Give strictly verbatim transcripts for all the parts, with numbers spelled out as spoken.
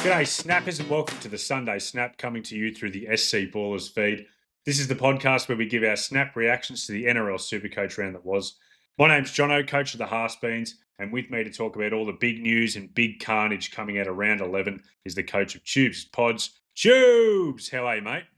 G'day, Snappers, and welcome to the Sunday Snap, coming to you through the S C Ballers feed. This is the podcast where we give our snap reactions to the N R L Supercoach round that was. My name's Jono, coach of the Harsbeans, and with me to talk about all the big news and big carnage coming out of round eleven is the coach of Tubes Pods, Tubes. How are you, mate?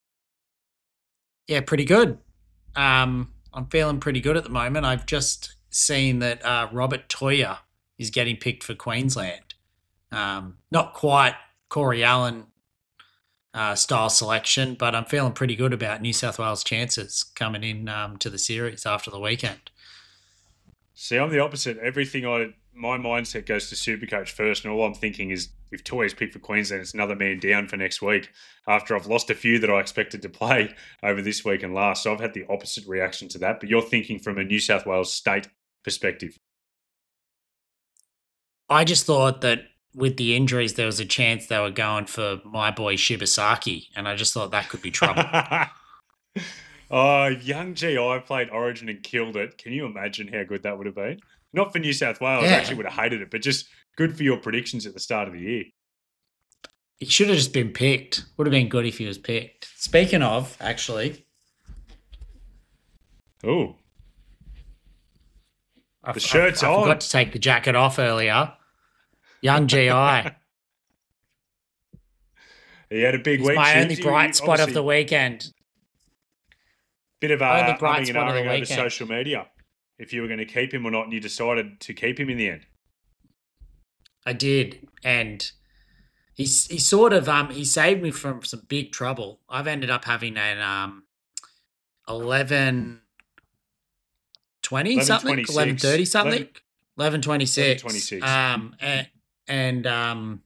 Yeah, pretty good. Um, I'm feeling pretty good at the moment. I've just seen that uh, Robert Toya is getting picked for Queensland. Um, not quite Corey Allen uh, style selection, but I'm feeling pretty good about New South Wales' chances coming in um, to the series after the weekend. See, I'm the opposite. Everything I, my mindset goes to Supercoach first, and all I'm thinking is if Toya's picked for Queensland, it's another man down for next week after I've lost a few that I expected to play over this week and last. So I've had the opposite reaction to that, but you're thinking from a New South Wales state perspective. I just thought that with the injuries, there was a chance they were going for my boy Shibasaki, and I just thought that could be trouble. Oh, young G I played Origin and killed it. Can you imagine how good that would have been? Not for New South Wales. Yeah. I actually would have hated it, but just good for your predictions at the start of the year. He should have just been picked. Would have been good if he was picked. Speaking of, actually. Oh. I, The shirt's I, I on. forgot to take the jacket off earlier. Young G I. He had a big He's week. my Tubes. only You- bright spot of obviously the weekend. Bit of only uh, bright umming and spot of the ahhing over weekend. social media. If you were going to keep him or not, and you decided to keep him in the end. I did, and he he sort of um he saved me from some big trouble. I've ended up having an um eleven twenty something, eleven thirty something, eleven twenty six, eleven twenty-six. um and, and um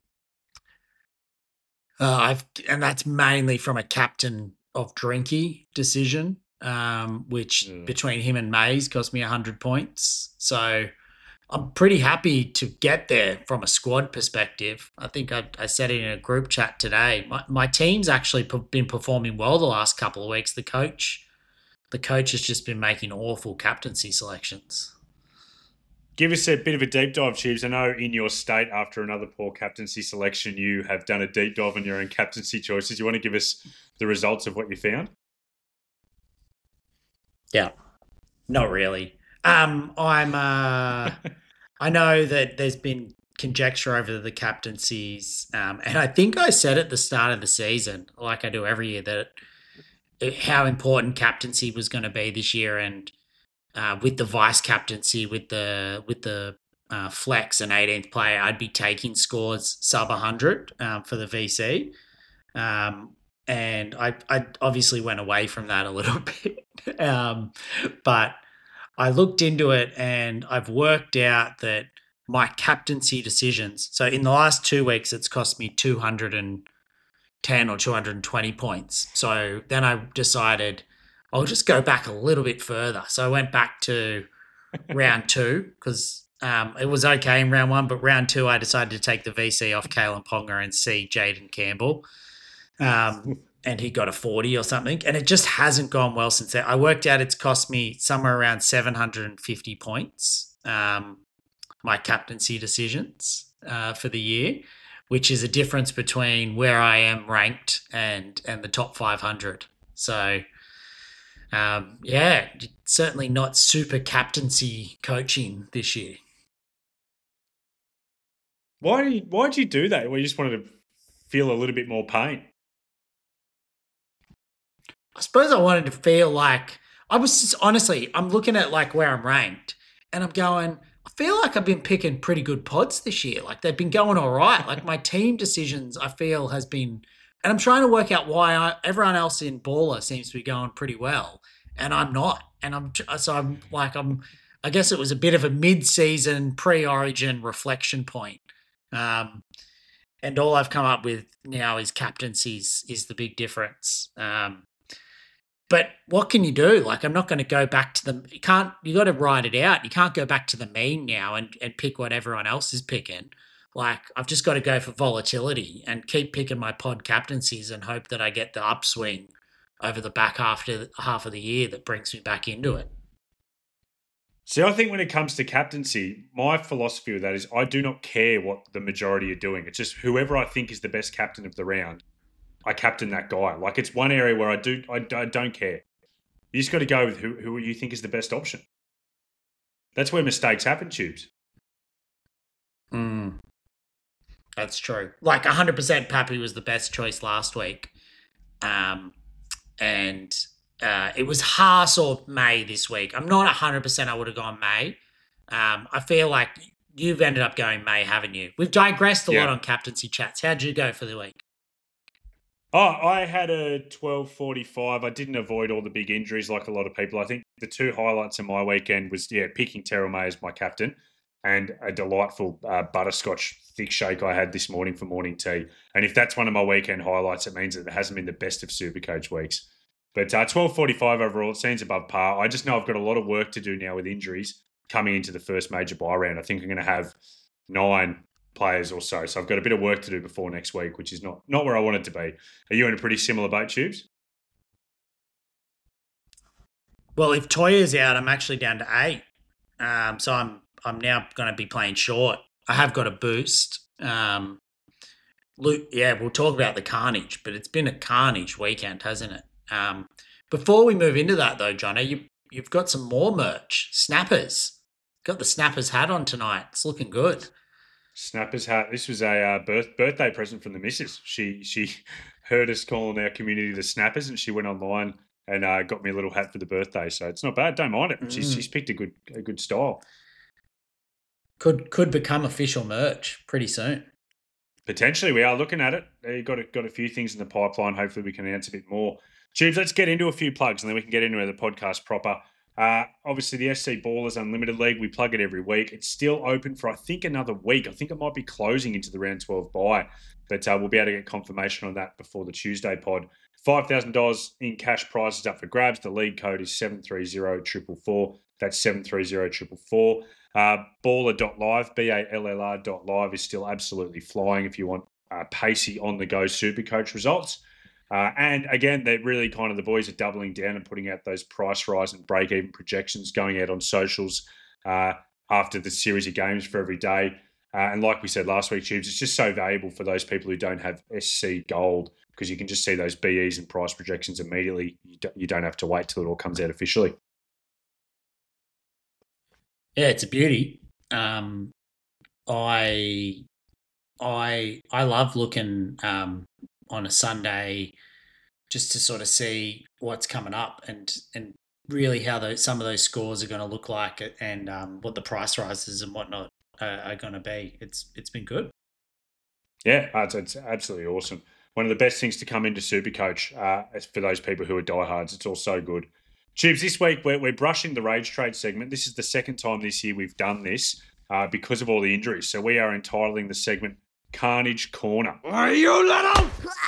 uh, I've and that's mainly from a captain of Drinky decision, um which Yeah. between him and Mays cost me a hundred points. So I'm pretty happy to get there from a squad perspective. I think I, I said it in a group chat today. My, my team's actually p- been performing well the last couple of weeks. The coach, the coach has just been making awful captaincy selections. Give us a bit of a deep dive, Tubes. I know in your state, after another poor captaincy selection, you have done a deep dive on your own captaincy choices. You want to give us the results of what you found? Yeah, not really. Um, I'm. Uh, I know that there's been conjecture over the captaincies, um, and I think I said at the start of the season, like I do every year, that it, how important captaincy was going to be this year, and uh, with the vice captaincy, with the with the uh, flex and eighteenth player, I'd be taking scores sub one hundred um, for the V C. Um, and I, I obviously went away from that a little bit, um, but I looked into it and I've worked out that my captaincy decisions. So in the last two weeks, it's cost me two hundred ten or two hundred twenty points. So then I decided I'll just go back a little bit further. So I went back to round two because um, it was okay in round one, but round two, I decided to take the V C off Kalen Ponga and see Jaden Campbell. Um, and he got a forty or something, and it just hasn't gone well since then. I worked out it's cost me somewhere around seven hundred fifty points, um, my captaincy decisions uh, for the year, which is a difference between where I am ranked and and the top five hundred. So, um, yeah, certainly not super captaincy coaching this year. Why why did you do that? Well, you just wanted to feel a little bit more pain. I suppose I wanted to feel like I was just, honestly, I'm looking at like where I'm ranked and I'm going, I feel like I've been picking pretty good pods this year. Like they've been going all right. Like my team decisions, I feel has been, and I'm trying to work out why I, everyone else in Baller seems to be going pretty well and I'm not. And I'm, so I'm like, I'm, I guess it was a bit of a mid-season pre-origin reflection point. Um, and all I've come up with now is captaincies is the big difference. Um, But what can you do? Like, I'm not going to go back to the, you can't, you got to ride it out. You can't go back to the mean now and, and pick what everyone else is picking. Like, I've just got to go for volatility and keep picking my pod captaincies and hope that I get the upswing over the back half, to, half of the year that brings me back into it. See, I think when it comes to captaincy, my philosophy with that is I do not care what the majority are doing. It's just whoever I think is the best captain of the round, I captain that guy. Like it's one area where I do I, I don't care. You just got to go with who, who you think is the best option. That's where mistakes happen, Tubes. Mm, that's true. Like one hundred percent Pappy was the best choice last week. Um, and uh, it was Haas or May this week. I'm not one hundred percent I would have gone May. Um, I feel like you've ended up going May, haven't you? We've digressed a Yeah. lot on captaincy chats. How'd you go for the week? Oh, I had a twelve forty-five. I didn't avoid all the big injuries like a lot of people. I think the two highlights of my weekend was, yeah, picking Terrell May as my captain and a delightful uh, butterscotch thick shake I had this morning for morning tea. And if that's one of my weekend highlights, it means that it hasn't been the best of Supercoach weeks. But uh, twelve forty-five overall, it seems above par. I just know I've got a lot of work to do now with injuries coming into the first major buy round. I think I'm going to have nine players or so. So I've got a bit of work to do before next week, which is not not where I want it to be. Are you in a pretty similar boat, Tubes? Well, if Toya's out, I'm actually down to eight. Um, so I'm I'm now going to be playing short. I have got a boost. Um, Luke, yeah, we'll talk about the carnage, but it's been a carnage weekend, hasn't it? Um, before we move into that, though, Johnny, you you've got some more merch. Snappers. Got the Snappers hat on tonight. It's looking good. Snappers hat. This was a uh, birth, birthday present from the missus. She she heard us calling our community the Snappers, and she went online and uh, got me a little hat for the birthday. So it's not bad. Don't mind it. She's Mm. she's picked a good a good style. Could could become official merch pretty soon. Potentially, we are looking at it. You've got a, got a few things in the pipeline. Hopefully, we can announce a bit more. Tubes, let's get into a few plugs, and then we can get into the podcast proper. Uh, obviously, the S C Ballers Unlimited League, we plug it every week. It's still open for, I think, another week. I think it might be closing into the round twelve bye, but uh, we'll be able to get confirmation on that before the Tuesday pod. five thousand dollars in cash prizes up for grabs. The league code is seven three zero four four four. That's seven three zero four four four. Uh, baller dot live, B A L L R dot live is still absolutely flying if you want uh, pacey on-the-go Supercoach results. Uh, and again, they're really kind of the boys are doubling down and putting out those price rise and break-even projections going out on socials uh, after the series of games for every day. Uh, and like we said last week, Tubes, it's just so valuable for those people who don't have S C Gold because you can just see those B Es and price projections immediately. You don't, you don't have to wait till it all comes out officially. Yeah, it's a beauty. Um, I, I, I love looking um, on a Sunday just to sort of see what's coming up and and really how those some of those scores are going to look like and um, what the price rises and whatnot are, are going to be. It's it's been good. Yeah, it's, it's absolutely awesome. One of the best things to come into Supercoach uh, is for those people who are diehards. It's all so good. Tubes, this week we're, we're brushing the Rage Trade segment. This is the second time this year we've done this uh, because of all the injuries. So we are entitling the segment Carnage Corner. Are you little?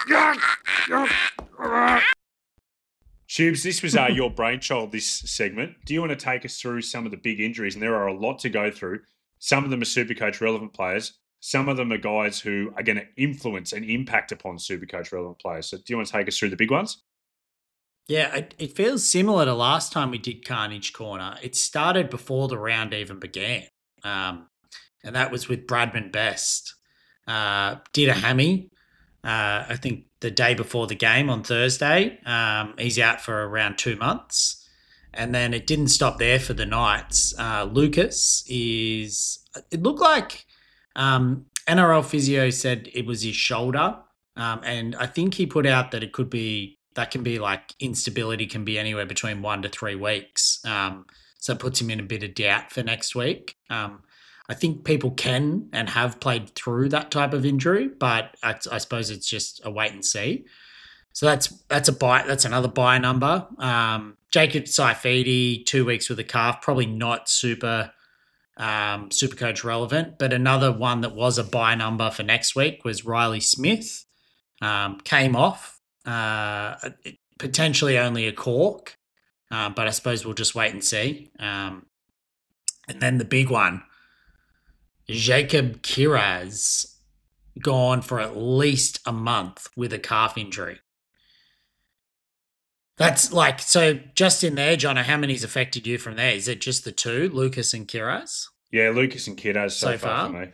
Tubes, this was uh, your brainchild, this segment. Do you want to take us through some of the big injuries? And there are a lot to go through. Some of them are Supercoach relevant players. Some of them are guys who are going to influence and impact upon Supercoach relevant players. So do you want to take us through the big ones? Yeah, it, it feels similar to last time we did Carnage Corner. It started before the round even began, um, and that was with Bradman Best. Uh, did a hammy, uh, I think the day before the game on Thursday. Um, he's out for around two months. And then it didn't stop there for the Knights. Uh, Lucas is, it looked like um, N R L physio said it was his shoulder. Um, and I think he put out that it could be, that can be like instability can be anywhere between one to three weeks. Um, so it puts him in a bit of doubt for next week. Um, I think people can and have played through that type of injury, but I, I suppose it's just a wait and see. So that's that's a buy. That's another buy number. Um, Jacob Saifidi, two weeks with a calf, probably not super um, super coach relevant, but another one that was a buy number for next week was Riley Smith. Um, came off, uh, potentially only a cork, uh, but I suppose we'll just wait and see. Um, and then the big one. Jacob Kiraz gone for at least a month with a calf injury. That's like, so just in there, Jono, how many's affected you from there? Is it just the two, Lucas and Kiraz? Yeah, Lucas and Kiraz so, So far far? for me.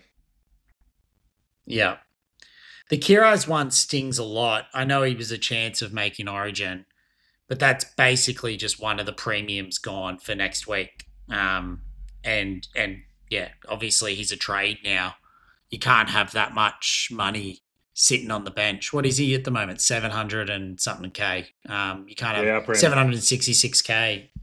Yeah. The Kiraz one stings a lot. I know he was a chance of making Origin, but that's basically just one of the premiums gone for next week. Um, and and yeah, obviously he's a trade now. You can't have that much money sitting on the bench. What is he at the moment? Seven hundred and something k. Um, you can't have Yeah, upper end. seven hundred and sixty-six k.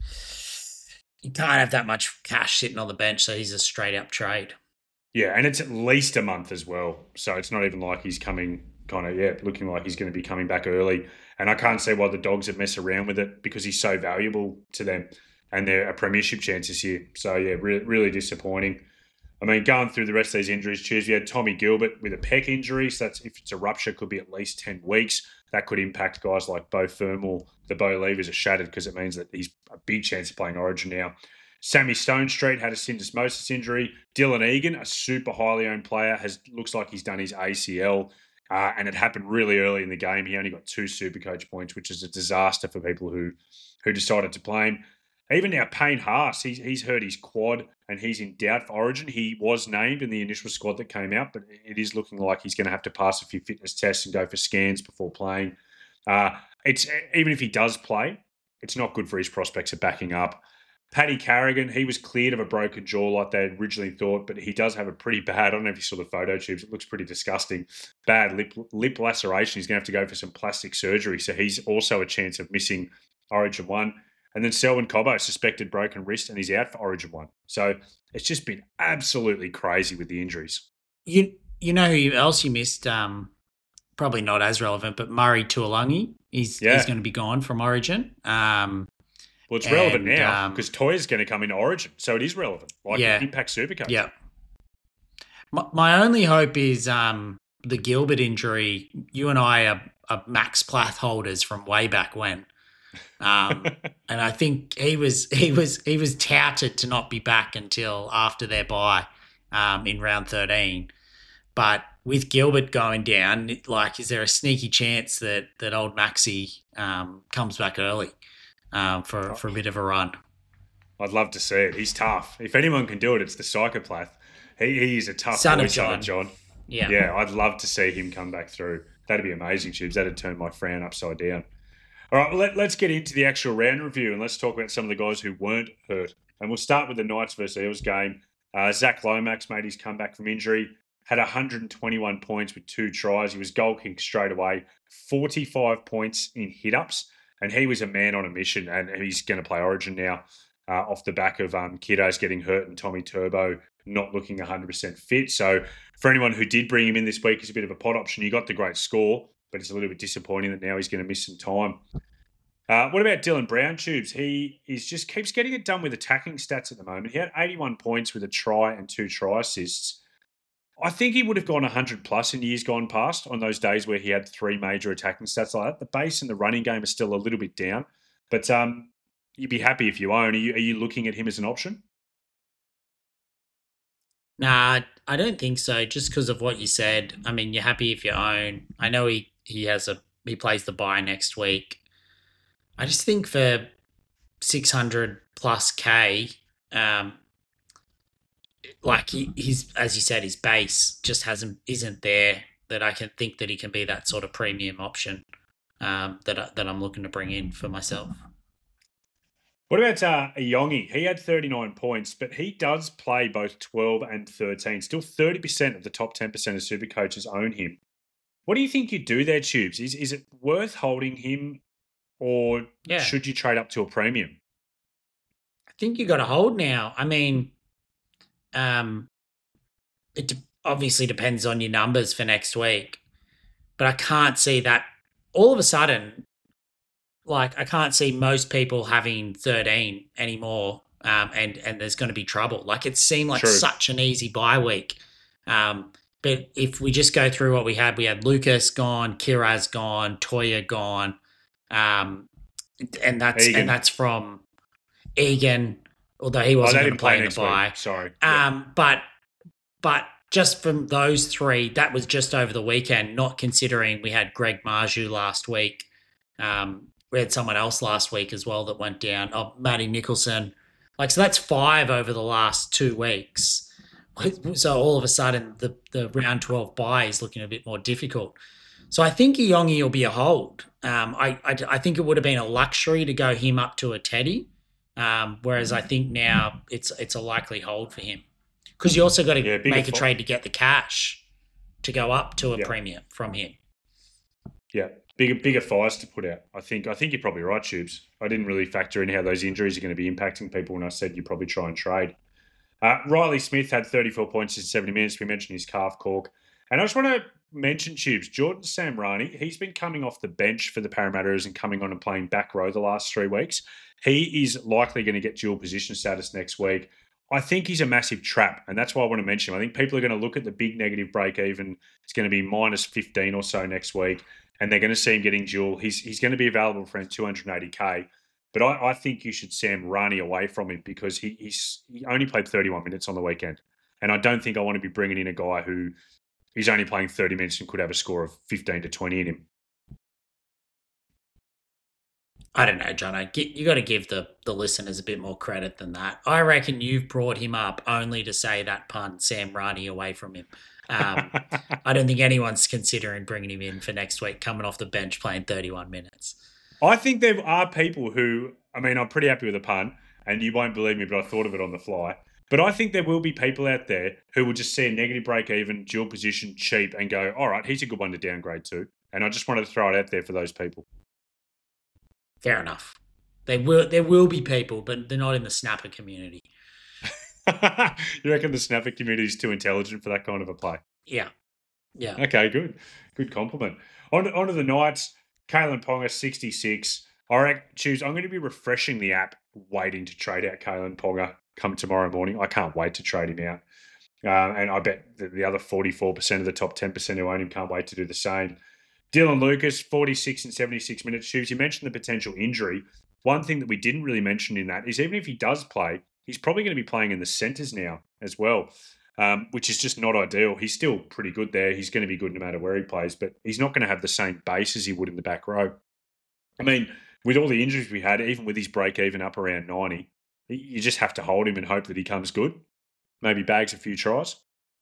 You can't have that much cash sitting on the bench, so he's a straight up trade. Yeah, and it's at least a month as well. So it's not even like he's coming kind of, yeah, looking like he's going to be coming back early. And I can't see why the Dogs would mess around with it because he's so valuable to them and they're a premiership chance this year. So, yeah, re- really disappointing. I mean, going through the rest of these injuries, cheers. We had Tommy Gilbert with a pec injury. So that's, if it's a rupture, could be at least ten weeks. That could impact guys like Bo Thermal. The Bo levers are shattered because it means that he's a big chance of playing Origin now. Sammy Stonestreet had a syndesmosis injury. Dylan Egan, a super highly owned player, has looks like he's done his A C L, uh, and it happened really early in the game. He only got two Supercoach points, which is a disaster for people who who decided to play him. Even now, Payne Haas, he's, he's hurt his quad and he's in doubt for Origin. He was named in the initial squad that came out, but it is looking like he's going to have to pass a few fitness tests and go for scans before playing. Uh, it's even if he does play, it's not good for his prospects of backing up. Paddy Carrigan, he was cleared of a broken jaw like they originally thought, but he does have a pretty bad, I don't know if you saw the photo tubes, it looks pretty disgusting, bad lip lip laceration. He's going to have to go for some plastic surgery, so he's also a chance of missing Origin one. And then Selwyn Cobbo, suspected broken wrist, and he's out for Origin one. So it's just been absolutely crazy with the injuries. You you know who else you missed? Um, probably not as relevant, but Murray Tuolangi. He's, yeah. he's going to be gone from Origin. Um Well, it's relevant and, now because um, Toya's going to come into Origin, so it is relevant. Like yeah, Impact Supercoach. Yeah. My, my only hope is um, the Gilbert injury. You and I are, are Max Plath holders from way back when, um, and I think he was he was he was touted to not be back until after their bye um, in round thirteen. But with Gilbert going down, like, is there a sneaky chance that that old Maxi um, comes back early? Um, for, for a bit of a run? I'd love to see it. He's tough. If anyone can do it, it's the Psychopath. He he is a tough son boy, of John. son of John. Yeah. Yeah, I'd love to see him come back through. That'd be amazing, Chibs. That'd turn my frown upside down. All right, let, let's get into the actual round review and let's talk about some of the guys who weren't hurt. And we'll start with the Knights versus Eels game. Uh, Zach Lomax made his comeback from injury, had one hundred twenty-one points with two tries. He was goal king straight away, forty-five points in hit-ups. And he was a man on a mission, and he's going to play Origin now uh, off the back of um, Kiddos getting hurt and Tommy Turbo not looking one hundred percent fit. So for anyone who did bring him in this week, it's a bit of a pot option. You got the great score, but it's a little bit disappointing that now he's going to miss some time. Uh, what about Dylan Brown, Tubes? He is just keeps getting it done with attacking stats at the moment. He had eighty-one points with a try and two try assists. I think he would have gone one hundred plus in years gone past on those days where he had three major attacking stats like that. The base and the running game are still a little bit down, but um, you'd be happy if you own. Are you, are you looking at him as an option? Nah, I don't think so. Just because of what you said. I mean, you're happy if you own. I know he, he has a he plays the bye next week. I just think for six hundred plus K, um, like he, he's, as you said, his base just hasn't isn't there that I can think that he can be that sort of premium option um, that I, that I'm looking to bring in for myself. What about uh, Ayongi? He had thirty-nine points, but he does play both twelve and thirteen. Still thirty percent of the top ten percent of super coaches own him. What do you think you do there, Tubes? Is is it worth holding him, or yeah. should you trade up to a premium? I think you got to hold now. I mean, um, it de- obviously depends on your numbers for next week, but I can't see that all of a sudden. Like, I can't see most people having thirteen anymore, um, and and there's going to be trouble. Like, it seemed like True. such an easy bye week. Um, but if we just go through what we had, we had Lucas gone, Kiraz gone, Toya gone, um, and that's Egan. and that's from Egan, although he wasn't oh, going to play, play in the bye. Week. Sorry, um, yeah. but but just from those three, that was just over the weekend. Not considering we had Greg Marju last week. Um, we had someone else last week as well that went down. Oh, Matty Nicholson. Like, so that's five over the last two weeks. So all of a sudden, the, the round twelve bye is looking a bit more difficult. So I think Iongi will be a hold. Um, I, I, I think it would have been a luxury to go him up to a Teddy, um, whereas I think now it's it's a likely hold for him. Because you also got to yeah, make a trade to get the cash to go up to a yeah. premium from him. Yeah, bigger bigger fires to put out. I think I think you're probably right, Tubes. I didn't really factor in how those injuries are going to be impacting people when I said you probably try and trade. Uh, Riley Smith had thirty-four points in seventy minutes. We mentioned his calf cork. And I just want to mention, Tubes, Jordan Samrani, he's been coming off the bench for the Parramatters and coming on and playing back row the last three weeks. He is likely going to get dual position status next week. I think he's a massive trap, and that's why I want to mention him. I think people are going to look at the big negative break even. It's going to be minus fifteen or so next week, and they're going to see him getting dual. He's he's going to be available for two hundred eighty K. But I, I think you should Sam Rani away from him because he he's, he only played thirty-one minutes on the weekend. And I don't think I want to be bringing in a guy who he's only playing thirty minutes and could have a score of fifteen to twenty in him. I don't know, John. You got to give the, the listeners a bit more credit than that. I reckon you've brought him up only to say that pun, Sam Rani away from him. Um, I don't think anyone's considering bringing him in for next week, coming off the bench playing thirty-one minutes. I think there are people who, I mean, I'm pretty happy with the pun, and you won't believe me, but I thought of it on the fly. But I think there will be people out there who will just see a negative break even, dual position, cheap, and go, all right, he's a good one to downgrade to. And I just wanted to throw it out there for those people. Fair enough. There will there will be people, but they're not in the snapper community. You reckon the snapper community is too intelligent for that kind of a play? Yeah. Yeah. Okay, good. Good compliment. On, on to the Knights. Kalen Ponga, sixty-six. All right, choose. I'm going to be refreshing the app, waiting to trade out Kalen Ponga come tomorrow morning. I can't wait to trade him out. Uh, and I bet the, the other forty-four percent of the top ten percent who own him can't wait to do the same. Dylan Lucas, forty-six and seventy-six minutes. Choose. You mentioned the potential injury. One thing that we didn't really mention in that is even if he does play, he's probably going to be playing in the centres now as well. Um, which is just not ideal. He's still pretty good there. He's going to be good no matter where he plays, but he's not going to have the same base as he would in the back row. I mean, with all the injuries we had, even with his break even up around ninety, you just have to hold him and hope that he comes good. Maybe bags a few tries.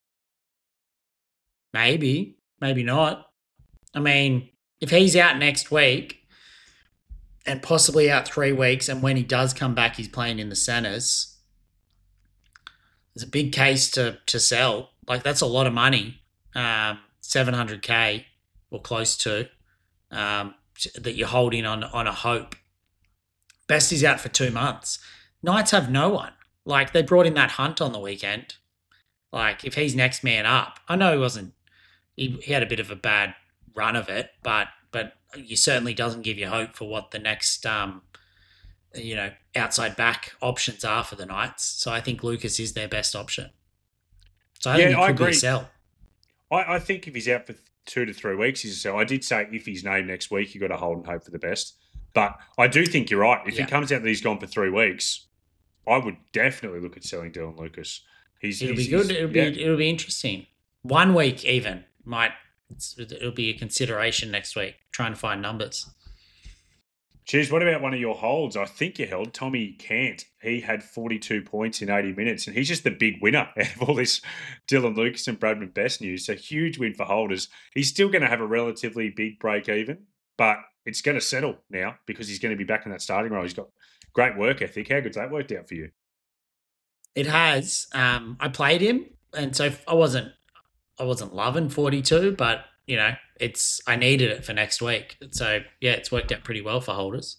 Maybe, maybe not. I mean, if he's out next week and possibly out three weeks, and when he does come back, he's playing in the centres, it's a big case to to sell. Like, that's a lot of money, um, seven hundred K or close to, um, that you're holding on, on a hope. Best is out for two months. Knights have no one. Like, they brought in that Hunt on the weekend. Like, if he's next man up, I know he wasn't, he, he had a bit of a bad run of it, but but he certainly doesn't give you hope for what the next um, you know, outside back options are for the Knights. So I think Lucas is their best option. So I yeah, think he I could agree. be a sell. I, I think if he's out for two to three weeks, he's a sell. I did say if he's named next week, you've got to hold and hope for the best. But I do think you're right. If yeah. he comes out that he's gone for three weeks, I would definitely look at selling Dylan Lucas. He's, it'll he's, be good. He's, it'll yeah. be it'll be interesting. One week even might it'll be a consideration next week. Trying to find numbers. Cheers. What about one of your holds? I think you held Tommy Cant. He had forty-two points in eighty minutes, and he's just the big winner out of all this Dylan Lucas and Bradman Best news. So huge win for holders. He's still going to have a relatively big break even, but it's going to settle now because he's going to be back in that starting role. He's got great work ethic. How good's that worked out for you? It has. Um, I played him, and so I wasn't I wasn't loving forty-two, but you know, it's I needed it for next week. So yeah, it's worked out pretty well for holders.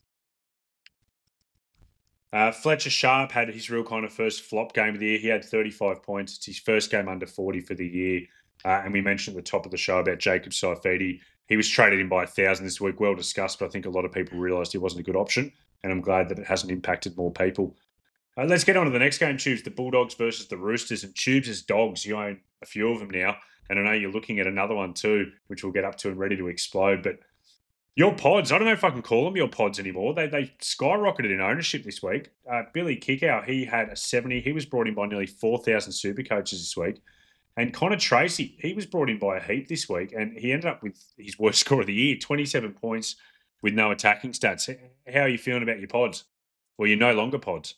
Uh, Fletcher Sharp had his real kind of first flop game of the year. He had thirty-five points. It's his first game under forty for the year. Uh, and we mentioned at the top of the show about Jacob Saifidi. He was traded in by a thousand this week. Well discussed, but I think a lot of people realised he wasn't a good option. And I'm glad that it hasn't impacted more people. Uh, let's get on to the next game, Tubes. The Bulldogs versus the Roosters. And Tubes is dogs. You own a few of them now. And I know you're looking at another one too, which we'll get up to and ready to explode. But your pods, I don't know if I can call them your pods anymore. They they skyrocketed in ownership this week. Uh, Billy Kickow, he had a seventy. He was brought in by nearly four thousand super coaches this week. And Connor Tracy, he was brought in by a heap this week. And he ended up with his worst score of the year, twenty-seven points, with no attacking stats. How are you feeling about your pods? Well, you're no longer pods.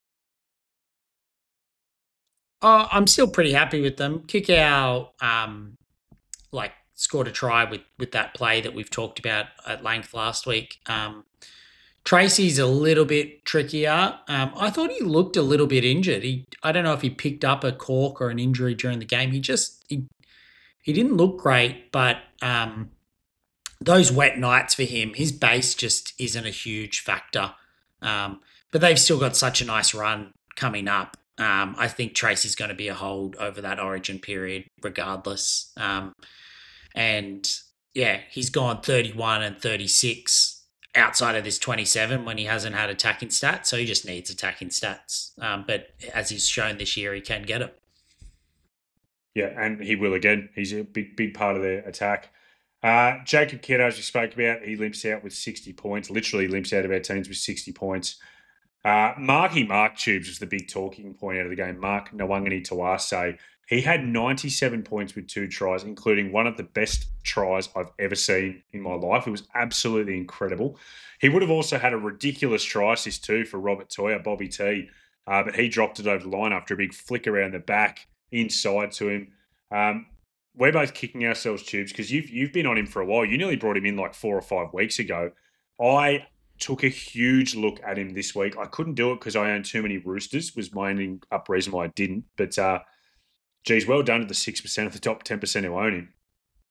Uh, I'm still pretty happy with them. Kikau, um, like scored a try with with that play that we've talked about at length last week. Um, Tracy's a little bit trickier. Um, I thought he looked a little bit injured. He, I don't know if he picked up a cork or an injury during the game. He just he, he didn't look great, but um, those wet nights for him, his base just isn't a huge factor. Um, but they've still got such a nice run coming up. Um, I think Tracy's going to be a hold over that Origin period, regardless. Um, and yeah, he's gone thirty-one and thirty-six outside of this twenty-seven when he hasn't had attacking stats. So he just needs attacking stats. Um, but as he's shown this year, he can get them. Yeah, and he will again. He's a big, big part of their attack. Uh, Jacob Kiddo, as we spoke about, he limps out with sixty points, literally limps out of our teams with sixty points. Uh, Marky Mark Tubes was the big talking point out of the game. Mark Nwangani Tawase. He had ninety-seven points with two tries, including one of the best tries I've ever seen in my life. It was absolutely incredible. He would have also had a ridiculous try assist too for Robert Toya, Bobby T, uh, but he dropped it over the line after a big flick around the back inside to him. Um, we're both kicking ourselves, Tubes, because you've you've been on him for a while. You nearly brought him in like four or five weeks ago. I took a huge look at him this week. I couldn't do it because I own too many Roosters, was my only up reason why I didn't. But, uh, geez, well done to the six percent of the top ten percent who own him.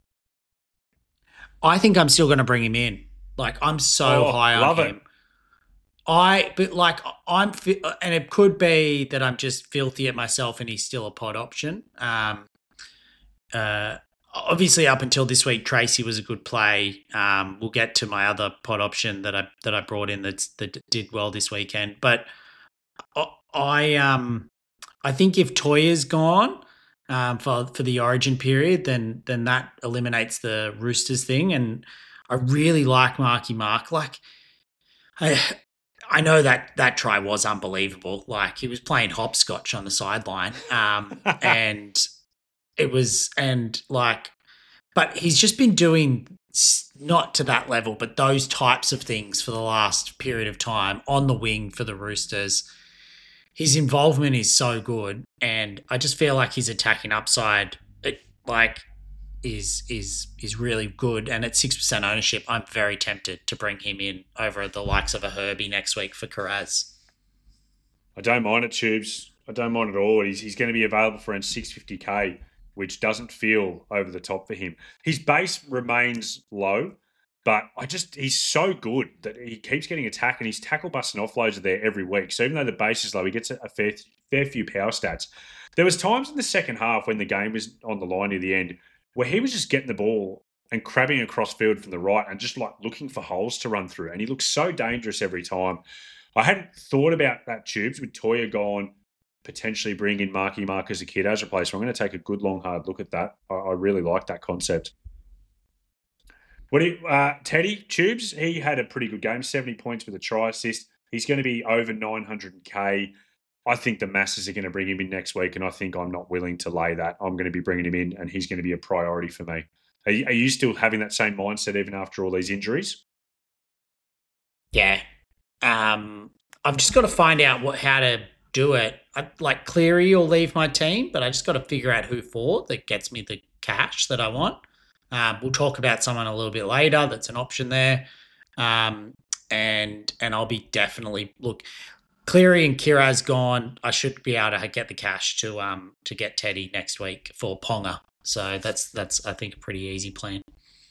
I think I'm still going to bring him in. Like, I'm so oh, high on him. It. I, but like, I'm, and it could be that I'm just filthy at myself and he's still a pod option. Um, uh, Obviously, up until this week, Tracy was a good play. Um, we'll get to my other pod option that I that I brought in that that did well this weekend. But I um I think if Toya's gone um, for for the Origin period, then then that eliminates the Roosters thing. And I really like Marky Mark. Like I I know that that try was unbelievable. Like he was playing hopscotch on the sideline, um, and. It was, and like, but he's just been doing not to that level, but those types of things for the last period of time on the wing for the Roosters. His involvement is so good, and I just feel like his attacking upside, it, like, is is is really good. And at six percent ownership, I'm very tempted to bring him in over the likes of a Herbie next week for Kiraz. I don't mind it, Tubes. I don't mind it at all. He's he's going to be available for around six hundred fifty K. Which doesn't feel over the top for him. His base remains low, but I just he's so good that he keeps getting attacked, and his tackle bust and offloads are there every week. So even though the base is low, he gets a fair, fair few power stats. There was times in the second half when the game was on the line near the end where he was just getting the ball and crabbing across field from the right and just like looking for holes to run through. And he looks so dangerous every time. I hadn't thought about that, Tubes, with Toya gone, potentially bring in Marky Mark as a kid as a replacement. I'm going to take a good, long, hard look at that. I, I really like that concept. What do you, uh, Teddy Tubes, he had a pretty good game, seventy points with a try assist. He's going to be over nine hundred K. I think the masses are going to bring him in next week, and I think I'm not willing to lay that. I'm going to be bringing him in, and he's going to be a priority for me. Are you, are you still having that same mindset even after all these injuries? Yeah. Um, I've just got to find out what how to do it. I, like Cleary will leave my team, but I just got to figure out who for that gets me the cash that I want. Um, we'll talk about someone a little bit later. That's an option there. Um, and and I'll be definitely look. Cleary and Kiraz gone. I should be able to get the cash to um to get Teddy next week for Ponga. So that's that's I think a pretty easy plan.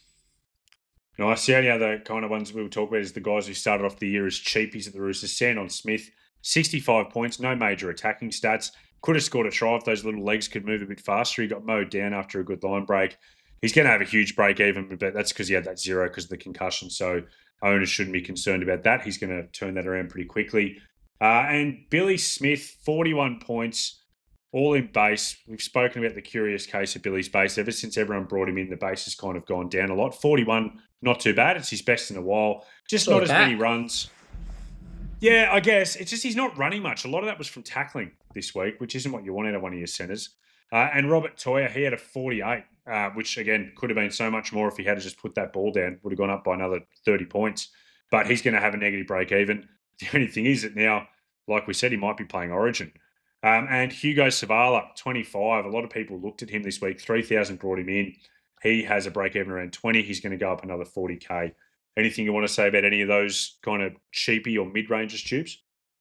Nice. The only other kind of ones we'll talk about is the guys who started off the year as cheapies at the Roosters. Sandon Smith, sixty-five points, no major attacking stats. Could have scored a try if those little legs could move a bit faster. He got mowed down after a good line break. He's going to have a huge break even, but that's because he had that zero because of the concussion. So owners shouldn't be concerned about that. He's going to turn that around pretty quickly. Uh, and Billy Smith, forty-one points, all in base. We've spoken about the curious case of Billy's base. Ever since everyone brought him in, the base has kind of gone down a lot. forty-one, not too bad. It's his best in a while. Just not as many runs. Yeah, I guess. It's just he's not running much. A lot of that was from tackling this week, which isn't what you want out of one of your centres. Uh, and Robert Toya, he had a forty-eight, uh, which, again, could have been so much more if he had just put that ball down. Would have gone up by another thirty points. But he's going to have a negative break even. The only thing is that now, like we said, he might be playing Origin. Um, and Hugo Savala, twenty-five. A lot of people looked at him this week. three thousand brought him in. He has a break even around twenty. He's going to go up another forty K. Anything you want to say about any of those kind of cheapy or mid-range tubes?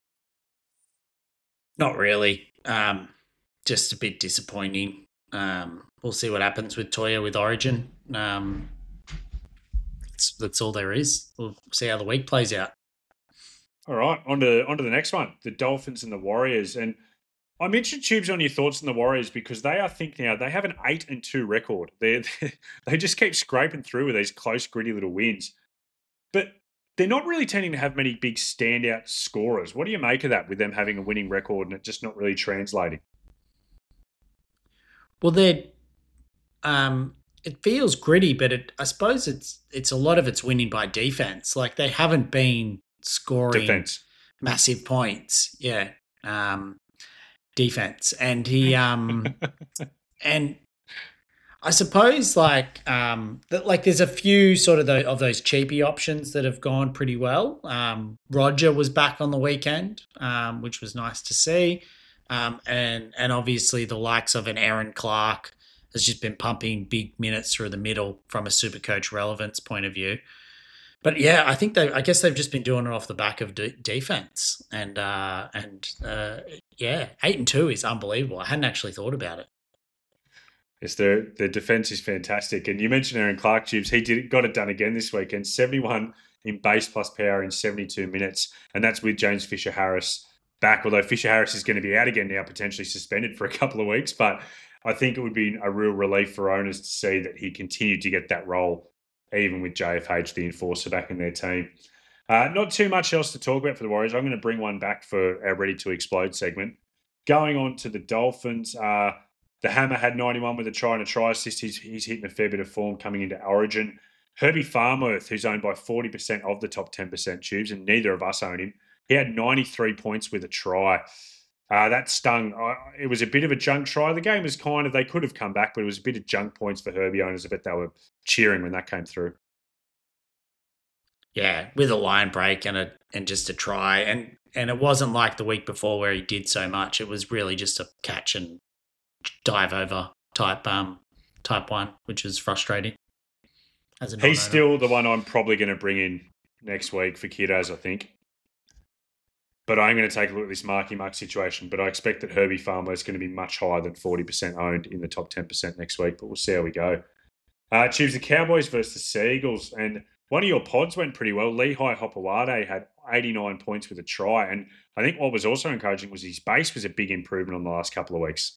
Not really. Um, just a bit disappointing. Um, we'll see what happens with Toya with Origin. Um, that's, that's all there is. We'll see how the week plays out. All right, on to, on to the next one, the Dolphins and the Warriors. And I'm interested, Tubes, on your thoughts on the Warriors because they, I think now, they have an eight and two record. They they just keep scraping through with these close, gritty little wins. But they're not really tending to have many big standout scorers. What do you make of that with them having a winning record and it just not really translating? Well, they're, um, it feels gritty, but it, I suppose it's it's a lot of it's winning by defense. Like they haven't been scoring defense. massive points. Yeah. Um, defense. And he, um, and I suppose like, um, that like there's a few sort of the, of those cheapy options that have gone pretty well. Um, Roger was back on the weekend, um, which was nice to see. Um, and, and obviously the likes of an Aaron Clark has just been pumping big minutes through the middle from a Supercoach relevance point of view. But yeah, I think they. I guess they've just been doing it off the back of de- defense, and uh, and uh, yeah, eight and two is unbelievable. I hadn't actually thought about it. Yes, their their defense is fantastic, and you mentioned Aaron Clark, Jibs. He did got it done again this weekend. seventy-one in base plus power in seventy-two minutes, and that's with James Fisher Harris back. Although Fisher Harris is going to be out again now, potentially suspended for a couple of weeks, but I think it would be a real relief for owners to see that he continued to get that role, even with J F H, the enforcer, back in their team. Uh, not too much else to talk about for the Warriors. I'm going to bring one back for our Ready to Explode segment. Going on to the Dolphins, uh, the Hammer had ninety-one with a try and a try assist. He's, he's hitting a fair bit of form coming into Origin. Herbie Farmworth, who's owned by forty percent of the top ten percent Tubes, and neither of us own him, he had ninety-three points with a try. Uh, that stung. Uh, it was a bit of a junk try. The game was kind of, they could have come back, but it was a bit of junk points for Herbie owners. I bet they were cheering when that came through. Yeah, with a line break and a and just a try. And and it wasn't like the week before where he did so much. It was really just a catch and dive over type um type one, which is frustrating. As a He's still the one I'm probably going to bring in next week for kiddos, I think. But I'm going to take a look at this Marky Mark situation. But I expect that Herbie Farmer is going to be much higher than forty percent owned in the top ten percent next week. But we'll see how we go. Uh, choose the Cowboys versus the Seagulls. And one of your pods went pretty well. Lehigh Hopewade had eighty-nine points with a try. And I think what was also encouraging was his base was a big improvement on the last couple of weeks.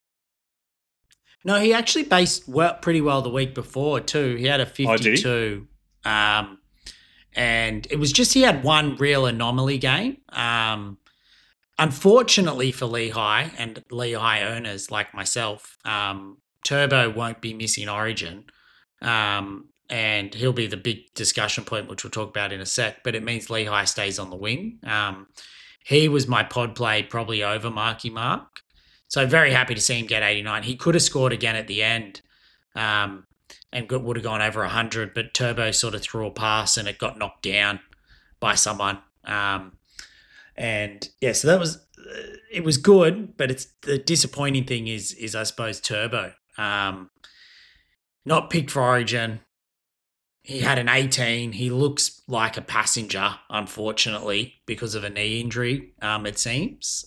No, he actually based well, pretty well the week before too. He had a fifty-two. Oh, um, and it was just he had one real anomaly game. Um, unfortunately for Lehigh and Lehigh owners like myself, um, Turbo won't be missing Origin. Um, and he'll be the big discussion point, which we'll talk about in a sec, but it means Lehigh stays on the wing. Um, he was my pod play probably over Marky Mark. So very happy to see him get eighty-nine. He could have scored again at the end um, and would have gone over one hundred, but Turbo sort of threw a pass and it got knocked down by someone. Um, and yeah, so that was, it was good, but it's the disappointing thing is, is I suppose Turbo. Um, not picked for Origin. He had an eighteen. He looks like a passenger, unfortunately, because of a knee injury, um, it seems.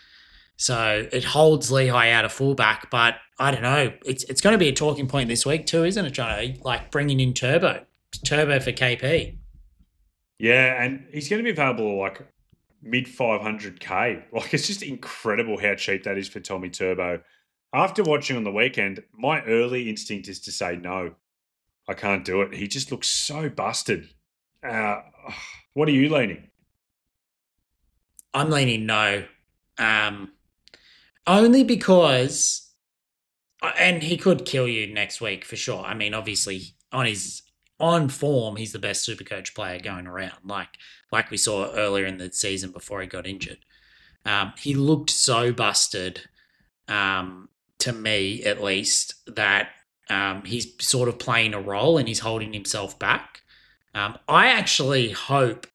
So it holds Lehigh out of fullback, but I don't know. It's it's going to be a talking point this week too, isn't it, Jono? Like bringing in Turbo. Turbo for K P. Yeah, and he's going to be available like mid five hundred K. Like it's just incredible how cheap that is for Tommy Turbo. After watching on the weekend, my early instinct is to say no. I can't do it. He just looks so busted. Uh, what are you leaning? I'm leaning no. Um, only because, and he could kill you next week for sure. I mean, obviously on his on form, he's the best Supercoach player going around. Like like we saw earlier in the season before he got injured. Um, he looked so busted. Um, to me at least, that um, he's sort of playing a role and he's holding himself back. Um, I actually hope,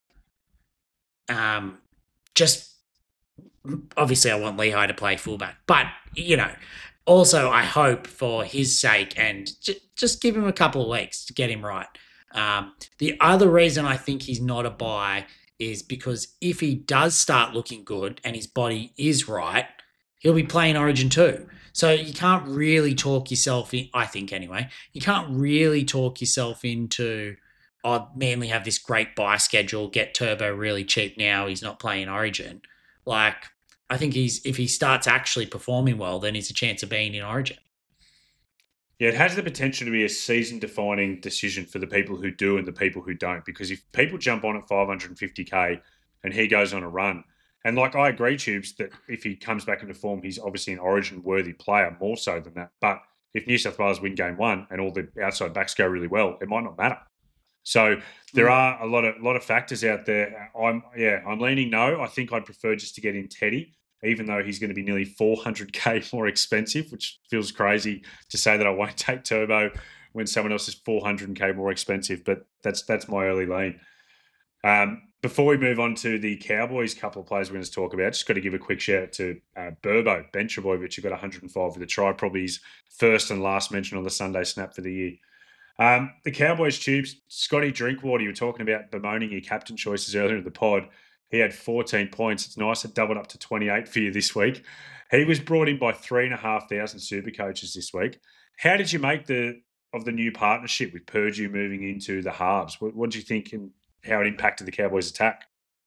um, just obviously I want Lehigh to play fullback, but, you know, also I hope for his sake and j- just give him a couple of weeks to get him right. Um, the other reason I think he's not a buy is because if he does start looking good and his body is right, he'll be playing Origin too. So you can't really talk yourself in, I think anyway, you can't really talk yourself into, oh, Manly have this great buy schedule, get Turbo really cheap now, he's not playing Origin. Like, I think he's if he starts actually performing well, then he's a chance of being in Origin. Yeah, it has the potential to be a season-defining decision for the people who do and the people who don't. Because if people jump on at five hundred fifty K and he goes on a run, and like I agree, Tubes, that if he comes back into form, he's obviously an Origin-worthy player, more so than that. But if New South Wales win game one and all the outside backs go really well, it might not matter. So there Yeah. are a lot of lot of factors out there. I'm yeah, I'm leaning no. I think I'd prefer just to get in Teddy, even though he's going to be nearly four hundred K more expensive, which feels crazy to say that I won't take Turbo when someone else is four hundred K more expensive. But that's that's my early lean. Um, before we move on to the Cowboys, couple of players we're going to talk about, just got to give a quick shout out to uh, Burbo, Ben Trebojevic, who got one hundred five with a try, probably his first and last mention on the Sunday Snap for the year. Um, the Cowboys, Tubes, Scotty Drinkwater, you were talking about bemoaning your captain choices earlier in the pod. He had fourteen points. It's nice to double up to twenty-eight for you this week. He was brought in by three and a half thousand super coaches this week. How did you make the of the new partnership with Purdue moving into the halves? What, what do you think and how it impacted the Cowboys' attack?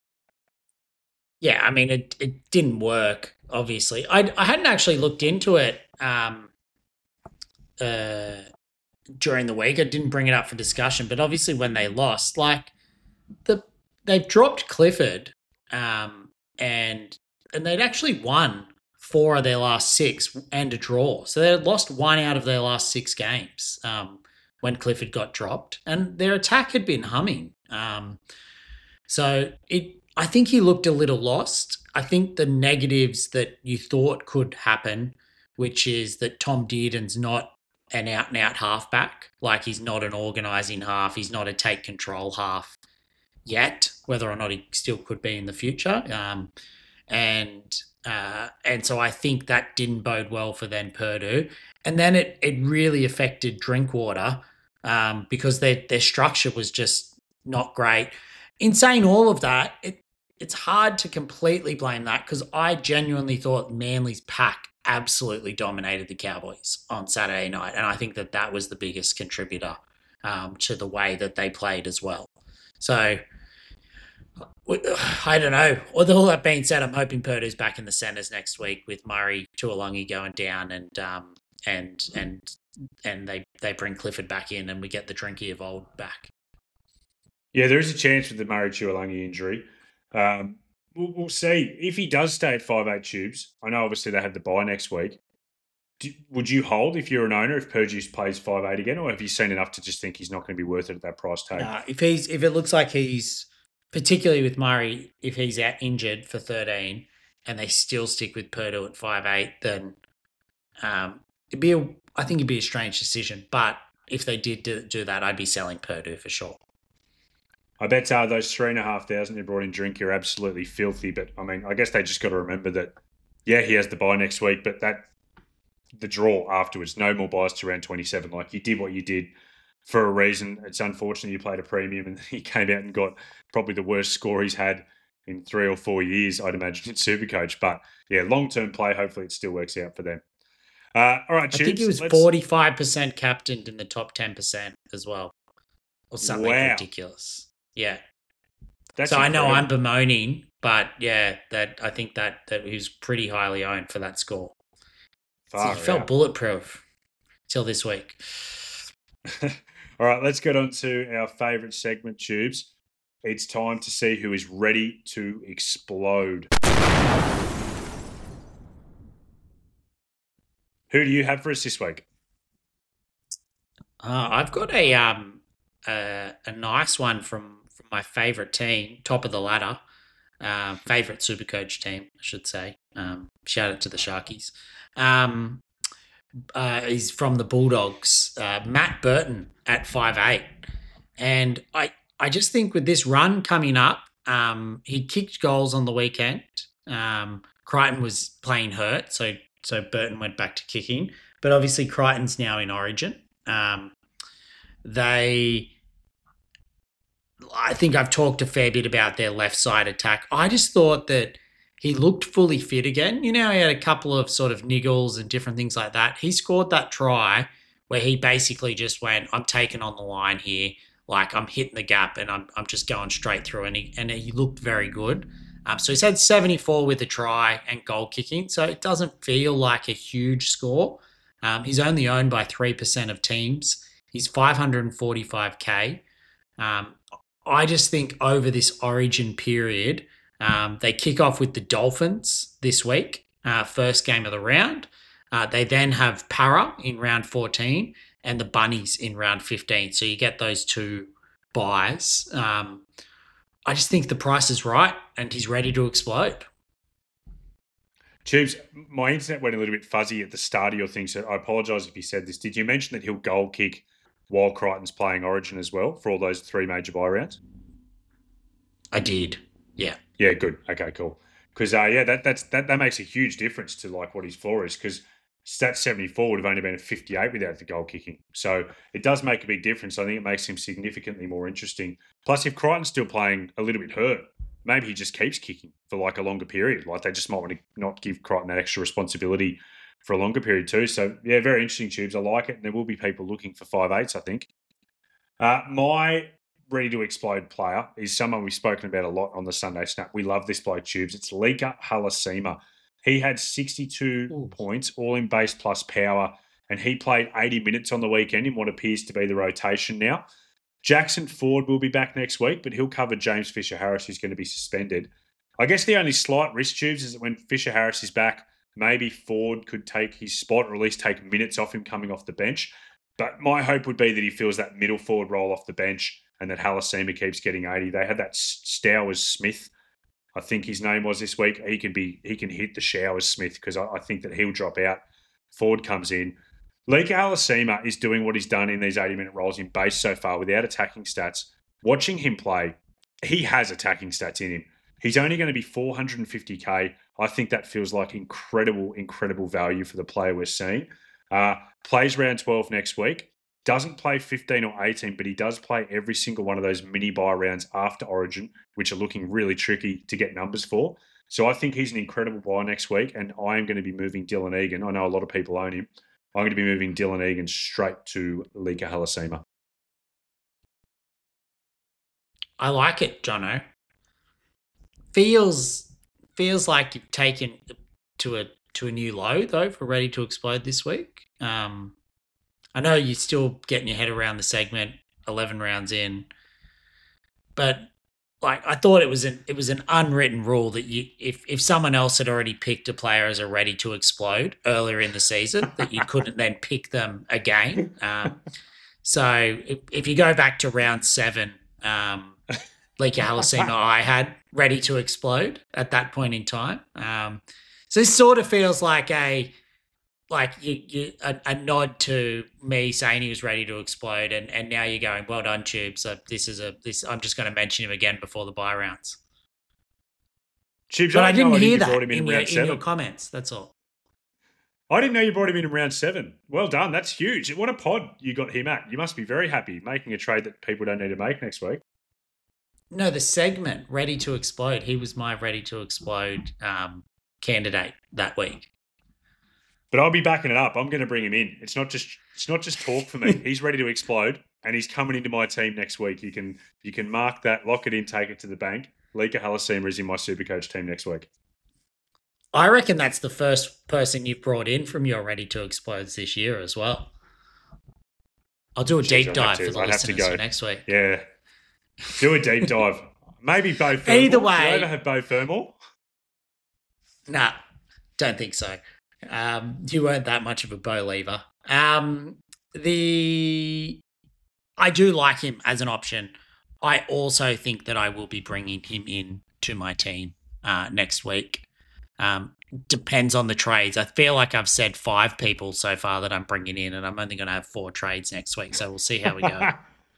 Yeah, I mean, it, it didn't work, obviously. I, I hadn't actually looked into it um, uh, during the week. I didn't bring it up for discussion, but obviously when they lost, like, the they've dropped Clifford um, and and they'd actually won four of their last six and a draw. So they had lost one out of their last six games um, when Clifford got dropped. And their attack had been humming. Um, so it I think he looked a little lost. I think the negatives that you thought could happen, which is that Tom Dearden's not an out-and-out halfback. Like, he's not an organising half. He's not a take control half yet, whether or not he still could be in the future. Um, and uh, and so I think that didn't bode well for then Purdue. And then it it really affected Drinkwater um, because their their structure was just not great. In saying all of that, it it's hard to completely blame that because I genuinely thought Manly's pack absolutely dominated the Cowboys on Saturday night. And I think that that was the biggest contributor um, to the way that they played as well. So, I don't know. With all that being said, I'm hoping Purdue's back in the centres next week with Murray Tuolungi going down and um, and and and they, they bring Clifford back in and we get the Drinky of old back. Yeah, there is a chance with the Murray Tuolungi injury. Um, we'll, we'll see. If he does stay at five eight Tubes, I know obviously they have the bye next week. Do, would you hold if you're an owner if Purdue plays five eight again, or have you seen enough to just think he's not going to be worth it at that price tag? Nah, if he's if it looks like he's, particularly with Murray, if he's out injured for thirteen and they still stick with Purdue at five eight, then um, it'd be a, I think it'd be a strange decision. But if they did do, do that, I'd be selling Purdue for sure. I bet uh, those three and a half thousand they brought in Drink are absolutely filthy. But I mean, I guess they just got to remember that, yeah, he has the bye next week, but that the draw afterwards, no more buys to round twenty-seven. Like, you did what you did for a reason. It's unfortunate you played a premium and he came out and got probably the worst score he's had in three or four years, I'd imagine, in Supercoach. But yeah, long-term play, hopefully it still works out for them. Uh, all right, Tubes, I think he was let's... forty-five percent captained in the top ten percent as well, or something wow. ridiculous. Yeah. That's so incredible. I know I'm bemoaning, but yeah, that I think that that he was pretty highly owned for that score. So he felt out. bulletproof till this week. All right, let's get on to our favourite segment, Tubes. It's time to see who is ready to explode. Who do you have for us this week? Uh, I've got a um a, a nice one from, from my favourite team, top of the ladder, uh, favourite Supercoach team, I should say. Um, shout out to the Sharkies. Um, uh, is from the Bulldogs, uh, Matt Burton at five eight. And I, I just think with this run coming up, um, he kicked goals on the weekend. Um, Crichton was playing hurt, so so Burton went back to kicking. But obviously Crichton's now in Origin. Um, they, I think I've talked a fair bit about their left side attack. I just thought that he looked fully fit again. You know, he had a couple of sort of niggles and different things like that. He scored that try where he basically just went, I'm taking on the line here. Like, I'm hitting the gap and I'm I'm just going straight through. And he, and he looked very good. Um, so he's had seventy-four with a try and goal kicking. So it doesn't feel like a huge score. Um, he's only owned by three percent of teams. He's five hundred forty-five K. Um, I just think over this Origin period, um, they kick off with the Dolphins this week, uh, first game of the round. Uh, they then have Para in round fourteen and the Bunnies in round fifteen. So you get those two buys. Um, I just think the price is right and he's ready to explode. Tubes, my internet went a little bit fuzzy at the start of your thing, so I apologise if you said this. Did you mention that he'll goal kick while Crichton's playing Origin as well for all those three major buy rounds? I did, yeah. Yeah, good. Okay, cool. Because uh, yeah, that that's that, that makes a huge difference to like what his floor is. Because stat seventy-four would have only been a fifty-eight without the goal kicking, so it does make a big difference. I think it makes him significantly more interesting. Plus, if Crichton's still playing a little bit hurt, maybe he just keeps kicking for like a longer period. Like they just might want to not give Crichton that extra responsibility for a longer period too. So yeah, very interesting, Tubes. I like it. And there will be people looking for five eights, I think. Uh, my ready to explode player is someone we've spoken about a lot on the Sunday Snap. We love this bloke, Tubes. It's Lika Halasima. He had sixty-two Ooh. points, all in base plus power, and he played eighty minutes on the weekend in what appears to be the rotation now. Jackson Ford will be back next week, but he'll cover James Fisher-Harris, who's going to be suspended. I guess the only slight risk, Tubes, is that when Fisher-Harris is back, maybe Ford could take his spot or at least take minutes off him coming off the bench. But my hope would be that he fills that middle forward role off the bench and that Halasima keeps getting eighty. They had that Stowers Smith, I think his name was this week. He can be he can hit the Showers Smith because I, I think that he'll drop out. Ford comes in. Lika Halasima is doing what he's done in these eighty-minute roles in base so far without attacking stats. Watching him play, he has attacking stats in him. He's only going to be four hundred fifty K. I think that feels like incredible, incredible value for the player we're seeing. Uh, plays round twelve next week. Doesn't play fifteen or eighteen, but he does play every single one of those mini buy rounds after Origin, which are looking really tricky to get numbers for. So I think he's an incredible buy next week, and I am going to be moving Dylan Egan. I know a lot of people own him. I'm going to be moving Dylan Egan straight to Lika Halasima. I like it, Jono. Feels feels like you've taken to a to a new low though for Ready to Explode this week. Um, I know you're still getting your head around the segment, eleven rounds in, but like I thought it was an it was an unwritten rule that you if if someone else had already picked a player as a Ready to Explode earlier in the season, that you couldn't then pick them again. Um, so if, if you go back to round seven, um, Lika Halasima, I had Ready to Explode at that point in time. Um, so this sort of feels like a like you, you a, a nod to me saying he was ready to explode, and, and now you're going, well done, Tube. So this is a this. I'm just going to mention him again before the buy rounds. Tubes, but I, I didn't hear that in, in, in, your, in your comments. That's all. I didn't know you brought him in in round seven. Well done. That's huge. What a pod you got him at. You must be very happy making a trade that people don't need to make next week. No, the segment Ready to Explode. He was my Ready to Explode um, candidate that week. But I'll be backing it up. I'm going to bring him in. It's not just it's not just talk for me. He's ready to explode, and he's coming into my team next week. You can you can mark that, lock it in, take it to the bank. Lika Halasima is in my Supercoach team next week. I reckon that's the first person you've brought in from your Ready to Explodes this year as well. I'll do a Jeez, deep dive for the I'd listeners for next week. Yeah, do a deep dive. Maybe Bo Fermor. Either way, do you ever have Bo Fermor? Nah, don't think so. Um, you weren't that much of a Bo lever. Um, the I do like him as an option. I also think that I will be bringing him in to my team uh, next week. Um, depends on the trades. I feel like I've said five people so far that I'm bringing in, and I'm only going to have four trades next week. So we'll see how we go.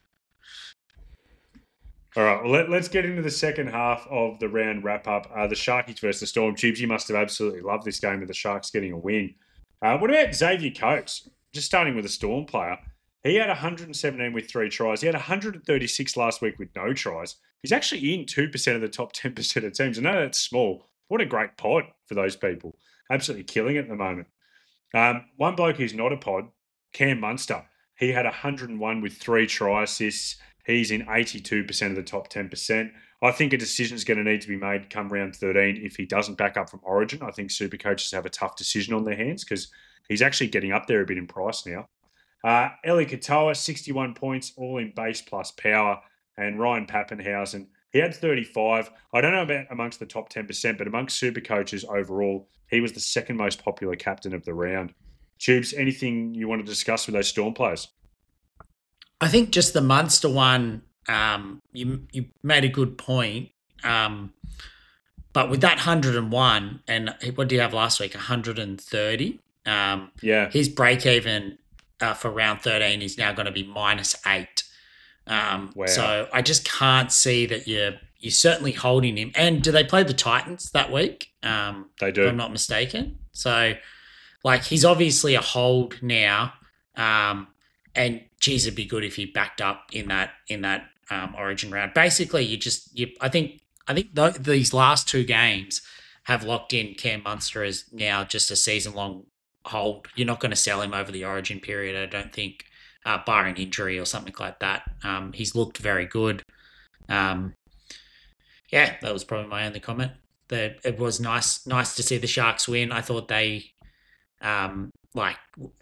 All right, well, let, let's get into the second half of the round wrap-up. Uh, the Sharkies versus the Storm. Tubes, you must have absolutely loved this game with the Sharks getting a win. Uh, what about Xavier Coates? Just starting with a Storm player. He had one hundred seventeen with three tries. He had one hundred thirty-six last week with no tries. He's actually in two percent of the top ten percent of teams. I know that's small. What a great pod for those people. Absolutely killing it at the moment. Um, one bloke who's not a pod, Cam Munster. He had one hundred one with three try assists. He's in eighty-two percent of the top ten percent. I think a decision is going to need to be made come round thirteen if he doesn't back up from Origin. I think super coaches have a tough decision on their hands because he's actually getting up there a bit in price now. Uh, Eli Katoa, sixty-one points, all in base plus power. And Ryan Pappenhausen, he had thirty-five. I don't know about amongst the top ten percent, but amongst super coaches overall, he was the second most popular captain of the round. Tubes, anything you want to discuss with those Storm players? I think just the Munster one, um, you you made a good point. Um, but with that one hundred one, and what did you have last week? one hundred thirty. Um, yeah. His break even uh, for round thirteen is now going to be minus eight. Um, wow. So I just can't see that you're you're certainly holding him. And do they play the Titans that week? Um, they do. If I'm not mistaken. So, like, he's obviously a hold now. Um, and geez, it'd be good if he backed up in that in that um, Origin round. Basically, you just you. I think I think th- these last two games have locked in Cam Munster as now just a season long hold. You're not going to sell him over the Origin period, I don't think, uh, barring injury or something like that. Um, he's looked very good. Um, yeah, that was probably my only comment. The, it was nice nice to see the Sharks win. I thought they, um, like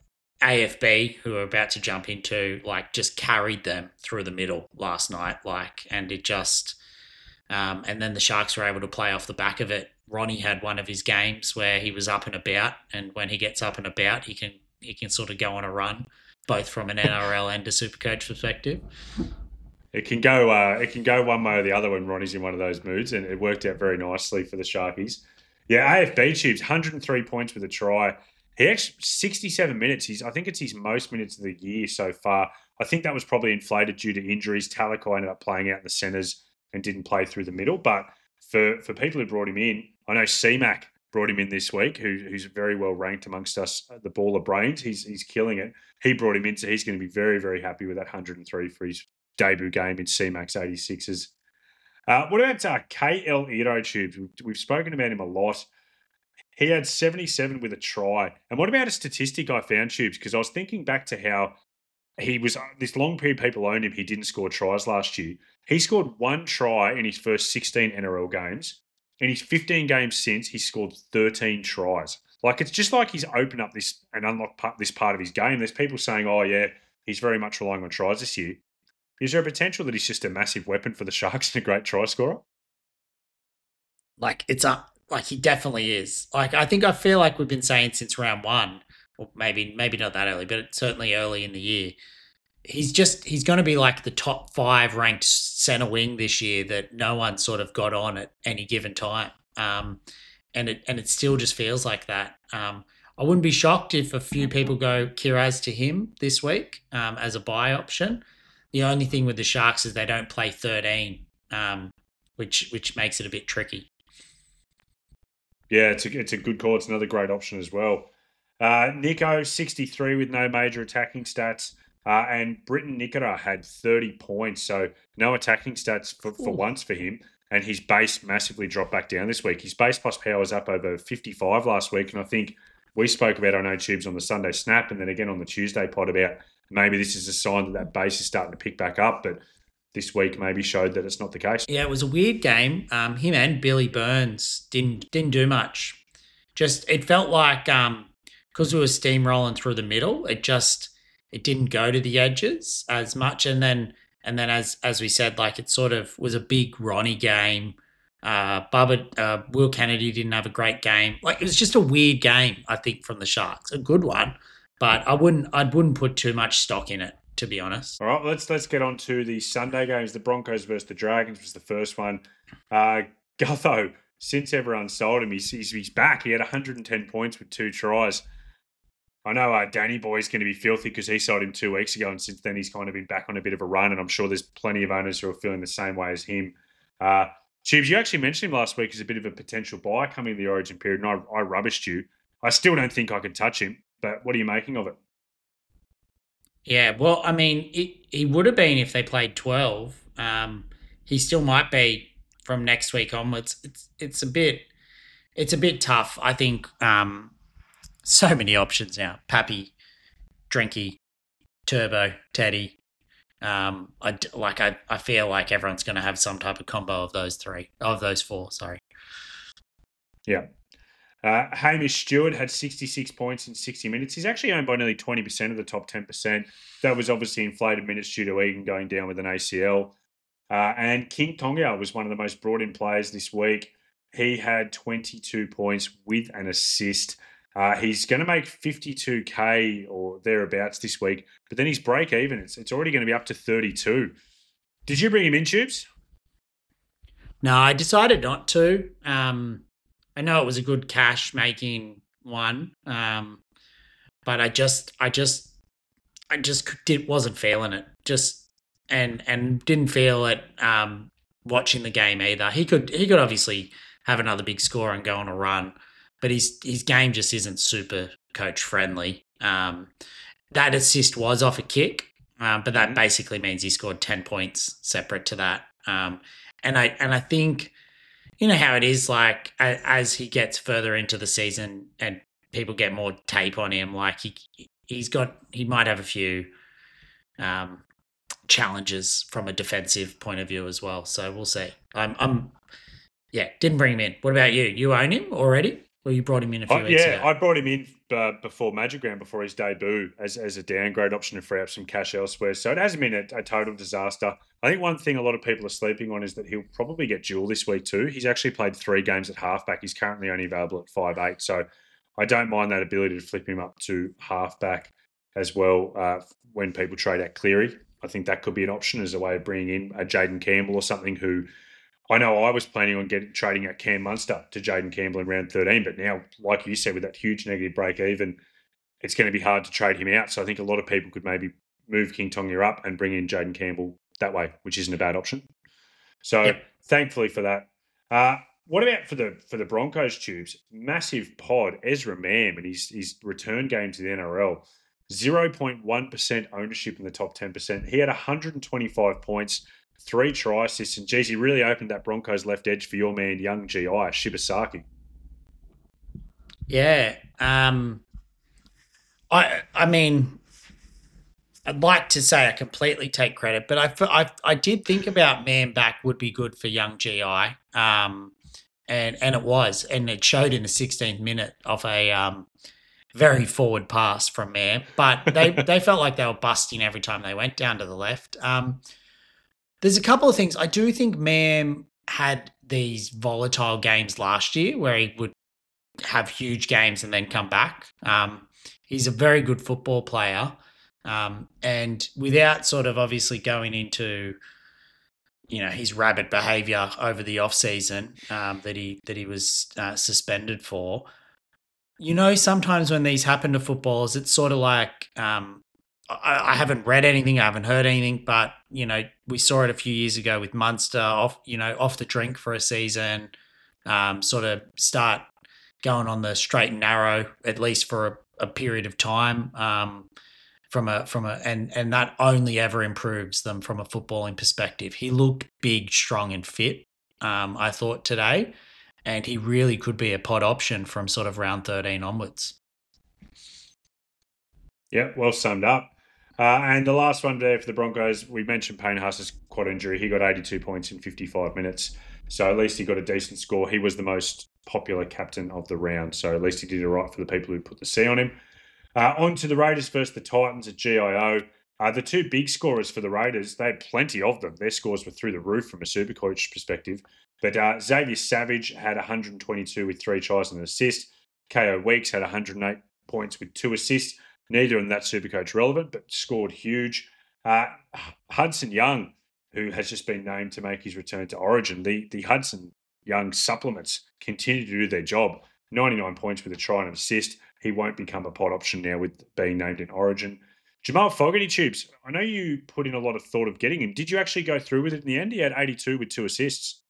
A F B, who are about to jump into, like just carried them through the middle last night. Like, and it just, um, and then the Sharks were able to play off the back of it. Ronnie had one of his games where he was up and about, and when he gets up and about, he can he can sort of go on a run, both from an N R L and a Supercoach perspective. It can go uh, it can go one way or the other when Ronnie's in one of those moods, and it worked out very nicely for the Sharkies. Yeah, A F B Tubes, one hundred three points with a try. He actually sixty-seven minutes. He's I think it's his most minutes of the year so far. I think that was probably inflated due to injuries. Talakai ended up playing out in the centres and didn't play through the middle. But for for people who brought him in, I know C-Mac brought him in this week, who, who's very well ranked amongst us, the baller brains. He's he's killing it. He brought him in, so he's going to be very, very happy with that one hundred three for his debut game in C-Mac's eighty-sixes. Uh, what about uh, K L Iro Tubes? We've, we've spoken about him a lot. He had seventy-seven with a try. And what about a statistic I found, Tubes? Because I was thinking back to how he was, this long period people owned him, he didn't score tries last year. He scored one try in his first sixteen N R L games. In his fifteen games since, he scored thirteen tries. Like, it's just like he's opened up this and unlocked part, this part of his game. There's people saying, oh, yeah, he's very much relying on tries this year. Is there a potential that he's just a massive weapon for the Sharks and a great try scorer? Like, it's a, like he definitely is. Like, I think I feel like we've been saying since round one, or maybe maybe not that early, but it's certainly early in the year. He's just he's going to be like the top five ranked center wing this year that no one sort of got on at any given time, um, and it and it still just feels like that. Um, I wouldn't be shocked if a few people go Kiraz to him this week um, as a buy option. The only thing with the Sharks is they don't play thirteen, um, which which makes it a bit tricky. Yeah, it's a, it's a good call. It's another great option as well. Uh, Nico, sixty-three with no major attacking stats. Uh, and Britton Nikora had thirty points, so no attacking stats for, for once for him. And his base massively dropped back down this week. His base plus power was up over fifty-five last week. And I think we spoke about, I know, Tubes on the Sunday Snap and then again on the Tuesday pod about maybe this is a sign that that base is starting to pick back up. But this week maybe showed that it's not the case. Yeah, it was a weird game. Um, him and Billy Burns didn't didn't do much. Just it felt like um, because we were steamrolling through the middle, it just it didn't go to the edges as much. And then and then as as we said, like it sort of was a big Ronnie game. Uh, Bubba, uh, Will Kennedy didn't have a great game. Like it was just a weird game, I think, from the Sharks. A good one, but I wouldn't I wouldn't put too much stock in it, to be honest. All right, let's let's get on to the Sunday games. The Broncos versus the Dragons was the first one. Uh, Gutho, since everyone sold him, he's, he's, he's back. He had one hundred ten points with two tries. I know uh, Danny Boy's going to be filthy because he sold him two weeks ago, and since then he's kind of been back on a bit of a run, and I'm sure there's plenty of owners who are feeling the same way as him. Uh, Tubes, you actually mentioned him last week as a bit of a potential buy coming in the Origin period, and I, I rubbished you. I still don't think I could touch him, but what are you making of it? Yeah, well, I mean, it, he would have been if they played twelve. Um, he still might be from next week onwards. It's it's a bit it's a bit tough. I think um, so many options now. Pappy, Drinky, Turbo, Teddy. Um, I like I, I feel like everyone's going to have some type of combo of those three, of those four. Sorry. Yeah. Uh, Hamish Stewart had sixty-six points in sixty minutes. He's actually owned by nearly twenty percent of the top ten percent. That was obviously inflated minutes due to Egan going down with an A C L. Uh, and King Tonga was one of the most brought-in players this week. He had twenty-two points with an assist. Uh, he's going to make fifty-two K or thereabouts this week, but then he's break even. It's, it's already going to be up to thirty-two. Did you bring him in, Tubes? No, I decided not to. Um, I know it was a good cash making one, um, but I just, I just, I just did wasn't feeling it. Just and and didn't feel it um, watching the game either. He could he could obviously have another big score and go on a run, but his his game just isn't super coach friendly. Um, that assist was off a kick, um, but that basically means he scored ten points separate to that. Um, and I and I think you know how it is. Like as, as he gets further into the season and people get more tape on him, like he he's got he might have a few um, challenges from a defensive point of view as well. So we'll see. I'm I'm yeah didn't bring him in. What about you? You own him already? Well, you brought him in a few I, weeks yeah, ago. I brought him in uh, before Magic Round, before his debut, as, as a downgrade option to free up some cash elsewhere. So it hasn't been a, a total disaster. I think one thing a lot of people are sleeping on is that he'll probably get dual this week too. He's actually played three games at halfback. He's currently only available at five eight. So I don't mind that ability to flip him up to halfback as well uh, when people trade at Cleary. I think that could be an option as a way of bringing in a Jaden Campbell or something who I know I was planning on getting trading at Cam Munster to Jaden Campbell in round thirteen, but now, like you said, with that huge negative break even, it's going to be hard to trade him out. So I think a lot of people could maybe move King Tonga up and bring in Jaden Campbell that way, which isn't a bad option. So yep. Thankfully for that. Uh, what about for the for the Broncos, Tubes? Massive pod, Ezra Mam, and his, his return game to the N R L. zero point one percent ownership in the top ten percent. He had one hundred twenty-five points, three try assists, and geez, he really opened that Broncos left edge for your man, young G I, Shibasaki. Yeah. Um, I I mean, I'd like to say I completely take credit, but I, I, I did think about man back would be good for young G I, um, and, and it was, and it showed in the sixteenth minute of a um, very forward pass from Man, but they, they felt like they were busting every time they went down to the left. Um, There's a couple of things. I do think Mam had these volatile games last year where he would have huge games and then come back. Um, he's a very good football player. Um, and without sort of obviously going into, you know, his rabid behaviour over the off-season um, that he that he was uh, suspended for, you know, sometimes when these happen to footballers, it's sort of like um, I, I haven't read anything, I haven't heard anything, but, you know, we saw it a few years ago with Munster, off, you know, off the drink for a season, um, sort of start going on the straight and narrow, at least for a, a period of time, um, from a, from a, and, and that only ever improves them from a footballing perspective. He looked big, strong and fit, um, I thought today, and he really could be a pod option from sort of round thirteen onwards. Yeah, well summed up. Uh, and the last one there for the Broncos, we mentioned Payne Haas's quad injury. He got eighty-two points in fifty-five minutes. So at least he got a decent score. He was the most popular captain of the round. So at least he did it right for the people who put the C on him. Uh, on to the Raiders versus the Titans at G I O. Uh, the two big scorers for the Raiders, they had plenty of them. Their scores were through the roof from a Supercoach perspective. But uh, Xavier Savage had one hundred twenty-two with three tries and an assist. K O Weeks had one hundred eight points with two assists. Neither in that Supercoach relevant, but scored huge. Uh, Hudson Young, who has just been named to make his return to Origin. The the Hudson young supplements continue to do their job. ninety-nine points with a try and an assist. He won't become a pod option now with being named in Origin. Jamal Fogarty, Tubes, I know you put in a lot of thought of getting him. Did you actually go through with it in the end? He had eighty-two with two assists.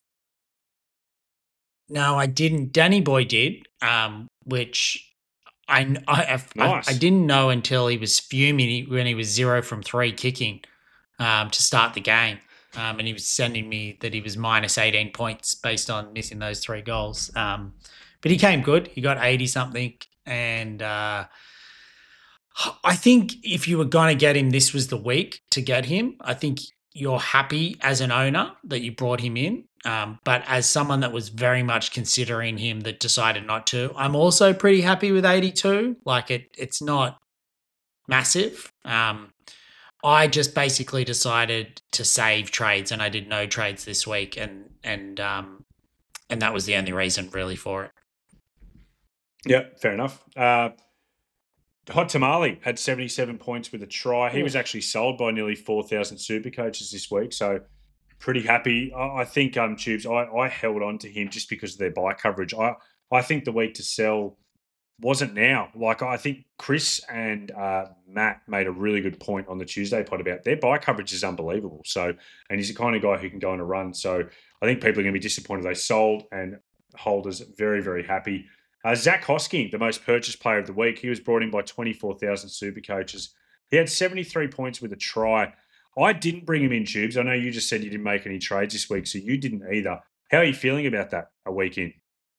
No, I didn't. Danny Boy did, um, which I, I, I, Nice. I didn't know until he was fuming when he was zero from three kicking um, to start the game. Um, and he was sending me that he was minus eighteen points based on missing those three goals. Um, but he came good. He got eighty-something. And uh, I think if you were going to get him, this was the week to get him. I think you're happy as an owner that you brought him in. Um, but as someone that was very much considering him that decided not to, I'm also pretty happy with eighty-two. Like it, it's not massive. Um, I just basically decided to save trades, and I did no trades this week, and and um, and that was the only reason really for it. Yeah, fair enough. Uh, Hot Tamale had seventy-seven points with a try. He was actually sold by nearly four thousand super coaches this week, so pretty happy. I, I think, um, Tubes, I, I held on to him just because of their buy coverage. I, I think the week to sell wasn't now. Like, I think Chris and uh, Matt made a really good point on the Tuesday pod about their buy coverage is unbelievable. So, and he's the kind of guy who can go on a run. So I think people are going to be disappointed they sold, and holders very, very happy. Uh, Zach Hosking, the most purchased player of the week, he was brought in by twenty-four thousand super coaches. He had seventy-three points with a try. I didn't bring him in, Tubes. I know you just said you didn't make any trades this week, so you didn't either. How are you feeling about that a week in?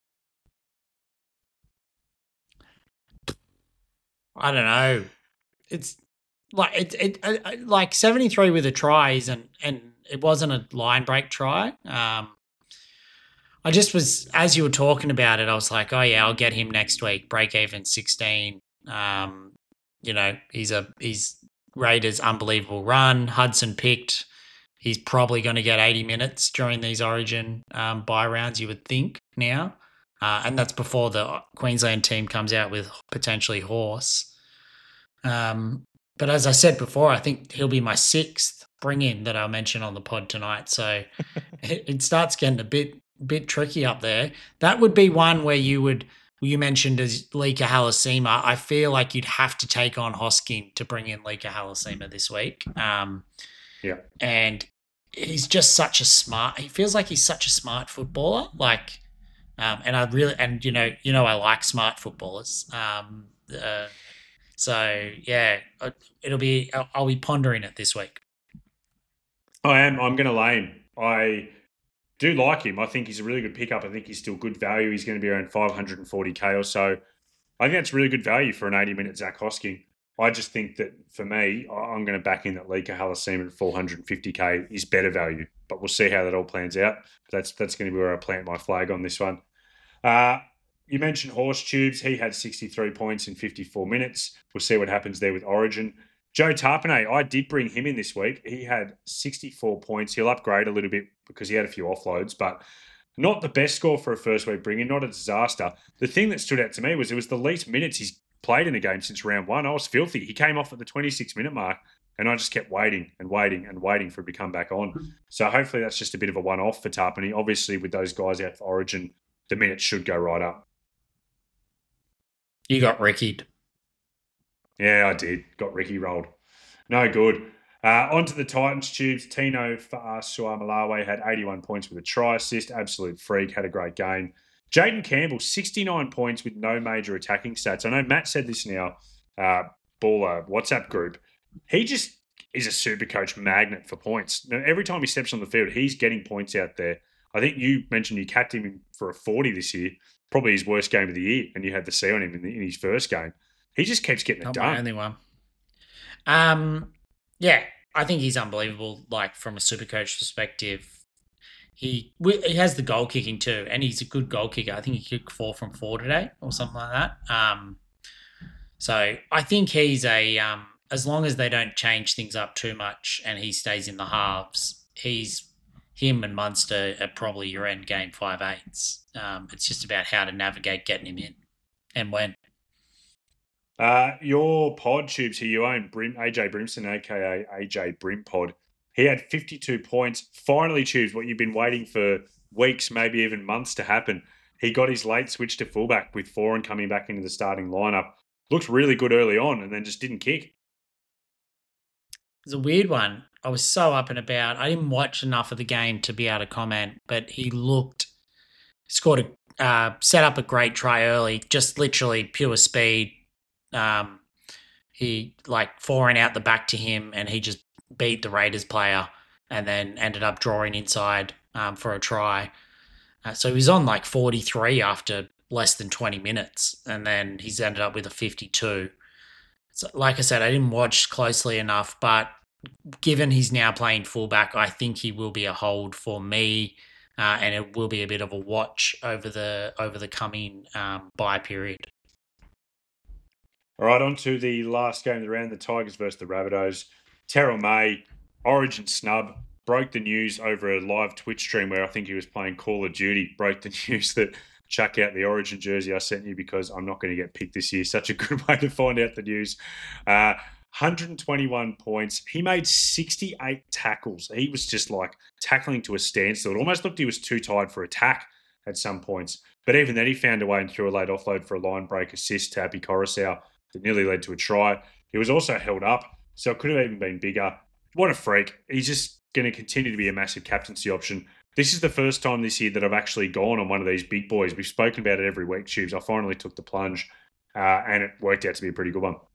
I don't know. It's like it, it, it like seventy-three with a try isn't, and it wasn't a line break try. Um, I just was, as you were talking about it, I was like, oh yeah, I'll get him next week. Break even sixteen. Um, you know, he's a he's Raiders' unbelievable run. Hudson picked. He's probably going to get eighty minutes during these Origin um, bye rounds, you would think now. Uh, and that's before the Queensland team comes out with potentially Horse. Um, but as I said before, I think he'll be my sixth bring-in that I'll mention on the pod tonight. So it, it starts getting a bit bit tricky up there. That would be one where you would, you mentioned as Lika Halasima. I feel like you'd have to take on Hosking to bring in Lika Halasima this week. Um, yeah. And he's just such a smart, he feels like he's such a smart footballer. Like, Um, and I really, and you know, you know, I like smart footballers. Um, uh, so yeah, it'll be. I'll, I'll be pondering it this week. I am. I'm going to lay him. I do like him. I think he's a really good pickup. I think he's still good value. He's going to be around five hundred forty K or so. I think that's really good value for an eighty minute Zach Hosking. I just think that for me, I'm going to back in that Lika Halasima at four hundred fifty K is better value. But we'll see how that all plans out. That's that's going to be where I plant my flag on this one. Uh, you mentioned Horse Tubes. He had sixty-three points in fifty-four minutes. We'll see what happens there with Origin. Joe Tarpanay, I did bring him in this week. He had sixty-four points. He'll upgrade a little bit because he had a few offloads, but not the best score for a first week bring in, not a disaster. The thing that stood out to me was it was the least minutes he's played in a game since round one. I was filthy. He came off at the twenty-six minute mark, and I just kept waiting and waiting and waiting for him to come back on. So hopefully that's just a bit of a one-off for Tarpanay. Obviously, with those guys out for Origin, the minutes should go right up. You got Rickied. Yeah, I did. Got Ricky rolled. No good. Uh, on to the Titans, Tubes. Tino Fa'asuamalawe had eighty-one points with a try assist. Absolute freak. Had a great game. Jaden Campbell, sixty-nine points with no major attacking stats. I know Matt said this in our uh, Baller WhatsApp group. He just is a super coach magnet for points. Now, every time he steps on the field, he's getting points out there. I think you mentioned you capped him for a forty this year, probably his worst game of the year, and you had the C on him in, the, in his first game. He just keeps getting it Not done. my only one. Um, yeah, I think he's unbelievable. Like from a super coach perspective, he he has the goal kicking too, and he's a good goal kicker. I think he kicked four from four today or something like that. Um, so I think he's a um, as long as they don't change things up too much and he stays in the halves, he's him and Munster are probably your end game five eights. Um, it's just about how to navigate getting him in and when. Uh, your pod, Tubes, here you own Brim, A J Brimson, a k a. A J Brimpod. He had fifty-two points. Finally, Tubes, what you've been waiting for weeks, maybe even months to happen. He got his late switch to fullback with Foran coming back into the starting lineup. Looked really good early on and then just didn't kick. It's a weird one. I was so up and about. I didn't watch enough of the game to be able to comment, but he looked, scored a, uh, set up a great try early, just literally pure speed. Um, he like Foran out the back to him and he just beat the Raiders player and then ended up drawing inside um, for a try. Uh, so he was on like forty-three after less than twenty minutes, and then he's ended up with a fifty-two. So, like I said, I didn't watch closely enough, but given he's now playing fullback, I think he will be a hold for me, uh, and it will be a bit of a watch over the over the coming um, bye period. All right, on to the last game of the round, the Tigers versus the Rabbitohs. Terrell May, Origin snub, broke the news over a live Twitch stream where I think he was playing Call of Duty, broke the news that chuck out the Origin jersey I sent you because I'm not going to get picked this year. Such a good way to find out the news. Uh, one hundred twenty-one points. He made sixty-eight tackles. He was just like tackling to a standstill. It almost looked he was too tired for attack at some points. But even then, he found a way and threw a late offload for a line break assist to Api Coruscant that nearly led to a try. He was also held up, so it could have even been bigger. What a freak. He's just going to continue to be a massive captaincy option. This is the first time this year that I've actually gone on one of these big boys. We've spoken about it every week, Tubes. I finally took the plunge, uh, and it worked out to be a pretty good one.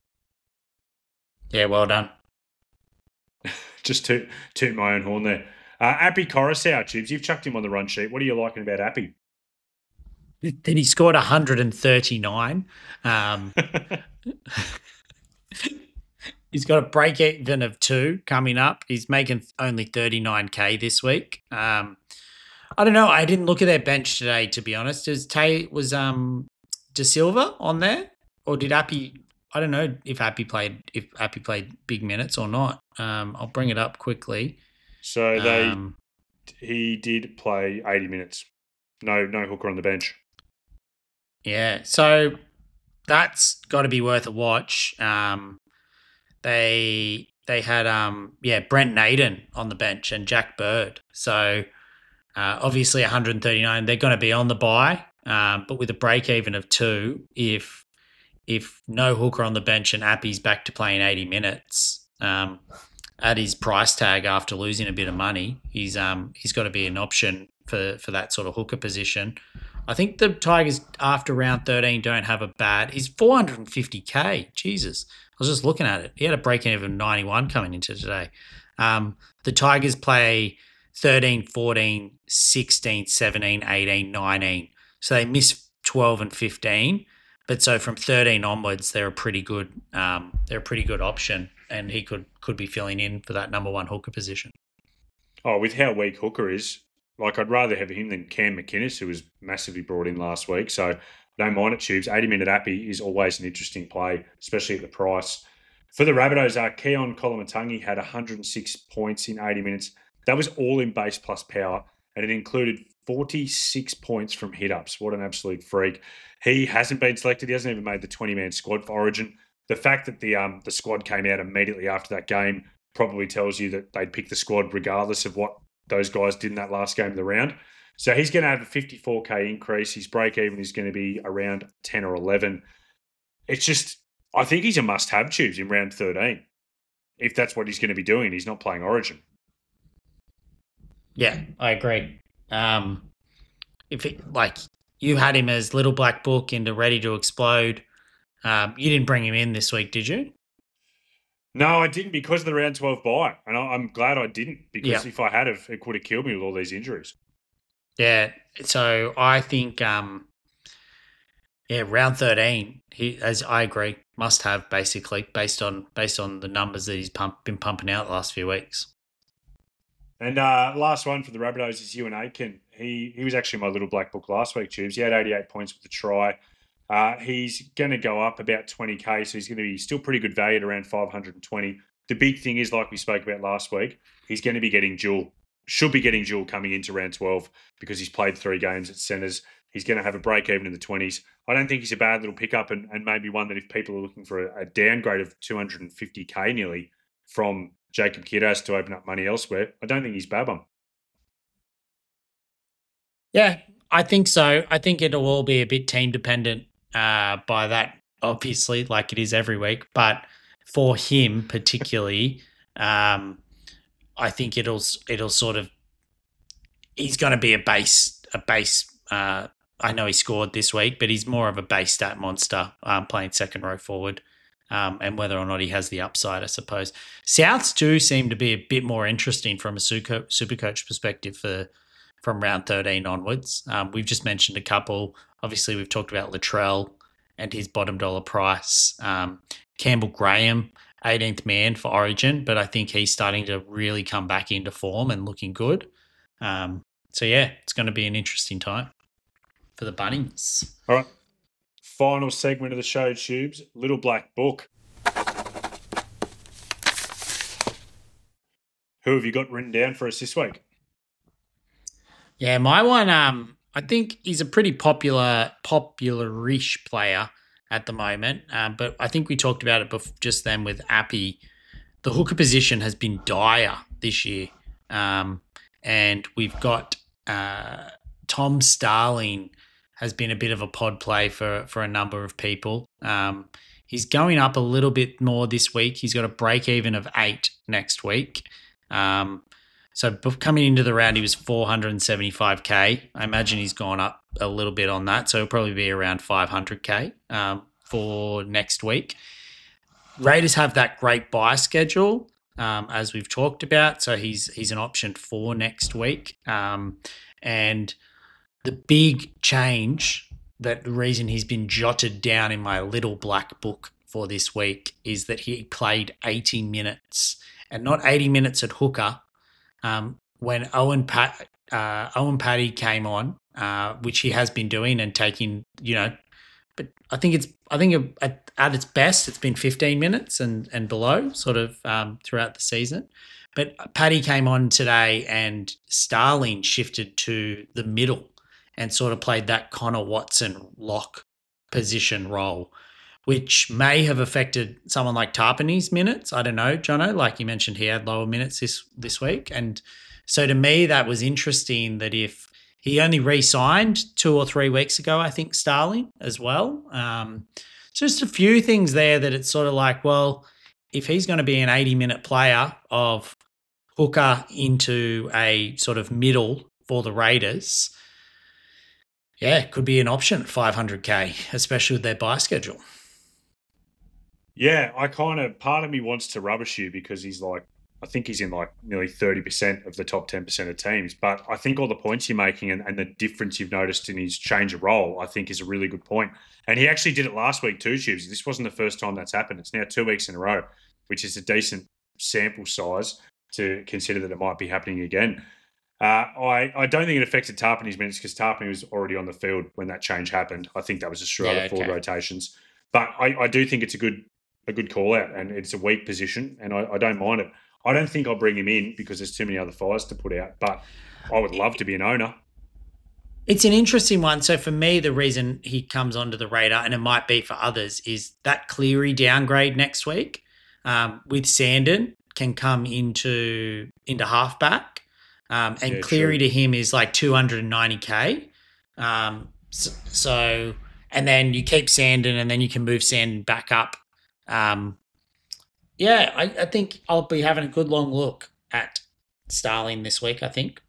Yeah, well done. Just toot, toot my own horn there. Uh, Api Coruscant, Tubes, you've chucked him on the run sheet. What are you liking about Api? Then he scored one hundred thirty-nine. Um, he's got a break even of two coming up. He's making only thirty-nine K this week. Um, I don't know. I didn't look at their bench today, to be honest. Was Tay was um De Silva on there, or did Api? I don't know if Api played if Api played big minutes or not. Um, I'll bring it up quickly. So they Um, he did play eighty minutes. No, no hooker on the bench. Yeah, so that's got to be worth a watch. Um, they they had um yeah Brent Naden on the bench and Jack Bird. So uh, obviously one hundred thirty-nine. They're going to be on the bye, um, but with a break even of two, if if no hooker on the bench and Api's back to playing eighty minutes, um, at his price tag after losing a bit of money, he's um he's got to be an option for for that sort of hooker position. I think the Tigers after round thirteen don't have a bad. He's four hundred fifty K. Jesus. I was just looking at it. He had a break even of ninety-one coming into today. Um, the Tigers play thirteen, fourteen, sixteen, seventeen, eighteen, nineteen. So they miss twelve and fifteen. But so from thirteen onwards, they're a pretty good um, they're a pretty good option, and he could could be filling in for that number one hooker position. Oh, with how weak hooker is, like I'd rather have him than Cam McInnes, who was massively brought in last week. So don't mind it, Tubes. eighty-minute Api is always an interesting play, especially at the price. For the Rabbitohs, uh, Keon Kolomatangi had one hundred six points in eighty minutes. That was all in base plus power, and it included forty-six points from hit-ups. What an absolute freak. He hasn't been selected. He hasn't even made the twenty-man squad for Origin. The fact that the um the squad came out immediately after that game probably tells you that they'd pick the squad regardless of what those guys did in that last game of the round. So he's going to have a fifty-four K increase. His break-even is going to be around ten or eleven. It's just, I think he's a must-have, Tubes, in round thirteen. If that's what he's going to be doing, he's not playing Origin. Yeah, I agree. Um, if it, like you had him as Little Black Book into Ready to Explode, um, you didn't bring him in this week, did you? No, I didn't because of the round twelve bye. And I'm glad I didn't because Yeah. if I had, it could have killed me with all these injuries. Yeah, so I think, um, yeah, round thirteen. He, as I agree, must have basically based on based on the numbers that he's pump, been pumping out the last few weeks. And uh, last one for the Rabbitohs is Ewan Aitken. He he was actually my Little Black Book last week, Tubes. He had eighty-eight points with the try. Uh, he's going to go up about twenty K, so he's going to be still pretty good value at around five hundred twenty. The big thing is, like we spoke about last week, he's going to be getting dual. Should be getting dual coming into round twelve because he's played three games at centres. He's going to have a break even in the twenties. I don't think he's a bad little pickup and, and maybe one that if people are looking for a, a downgrade of two hundred fifty K nearly from Jacob Kiraz to open up money elsewhere, I don't think he's bad one. Yeah, I think so. I think it'll all be a bit team dependent uh, by that, obviously, like it is every week. But for him particularly, um, I think it'll it'll sort of he's going to be a base a base. Uh, I know he scored this week, but he's more of a base stat monster um, playing second row forward. Um, and whether or not he has the upside, I suppose. Souths do seem to be a bit more interesting from a super, super coach perspective for from round thirteen onwards. Um, we've just mentioned a couple. Obviously, we've talked about Latrell and his bottom dollar price. Um, Campbell Graham, eighteenth man for Origin, but I think he's starting to really come back into form and looking good. Um, so, yeah, it's going to be an interesting time for the Bunnies. All right. Final segment of the show, Tubes, Little Black Book. Who have you got written down for us this week? Yeah, my one, um, I think he's a pretty popular, popular-ish player at the moment. Um, but I think we talked about it before, just then with Appy. The hooker position has been dire this year. Um, and we've got uh, Tom Starling has been a bit of a pod play for, for a number of people. Um, he's going up a little bit more this week. He's got a break even of eight next week. Um, so coming into the round, he was four hundred seventy-five K. I imagine he's gone up a little bit on that. So it'll probably be around five hundred K um, for next week. Raiders have that great buy schedule, um, as we've talked about. So he's he's an option for next week. Um, and the big change, that the reason he's been jotted down in my little black book for this week is that he played eighty minutes, and not eighty minutes at hooker. Um, when Owen Pat, uh, Owen Paddy came on, uh, which he has been doing and taking, you know, but I think it's I think at, at its best it's been fifteen minutes and and below, sort of um, throughout the season. But Paddy came on today, and Starling shifted to the middle and sort of played that Connor Watson lock position role, which may have affected someone like Tarpany's minutes. I don't know, Jono, like you mentioned, he had lower minutes this, this week. And so to me, that was interesting that if he only re-signed two or three weeks ago, I think, Starling as well. Um, so just a few things there that it's sort of like, well, if he's going to be an eighty-minute player of hooker into a sort of middle for the Raiders, yeah, it could be an option at five hundred K, especially with their buy schedule. Yeah, I kind of, part of me wants to rubbish you because he's like, I think he's in like nearly thirty percent of the top ten percent of teams. But I think all the points you're making and, and the difference you've noticed in his change of role, I think is a really good point. And he actually did it last week too, Tubes. This wasn't the first time that's happened. It's now two weeks in a row, which is a decent sample size to consider that it might be happening again. Uh, I, I don't think it affected Tarpany's minutes because Tarpany was already on the field when that change happened. I think that was just throughout Yeah, the forward okay. rotations. But I, I do think it's a good a good call out, and it's a weak position, and I, I don't mind it. I don't think I'll bring him in because there's too many other fires to put out, but I would love to be an owner. It's an interesting one. So for me, the reason he comes onto the radar, and it might be for others, is that Cleary downgrade next week um, with Sandon can come into into halfback, um, and Yeah, Cleary true. to him is like two hundred ninety K. Um, so, so and then you keep Sandon, and then you can move Sandon back up. Um, yeah, I, I think I'll be having a good long look at Starling this week, I think.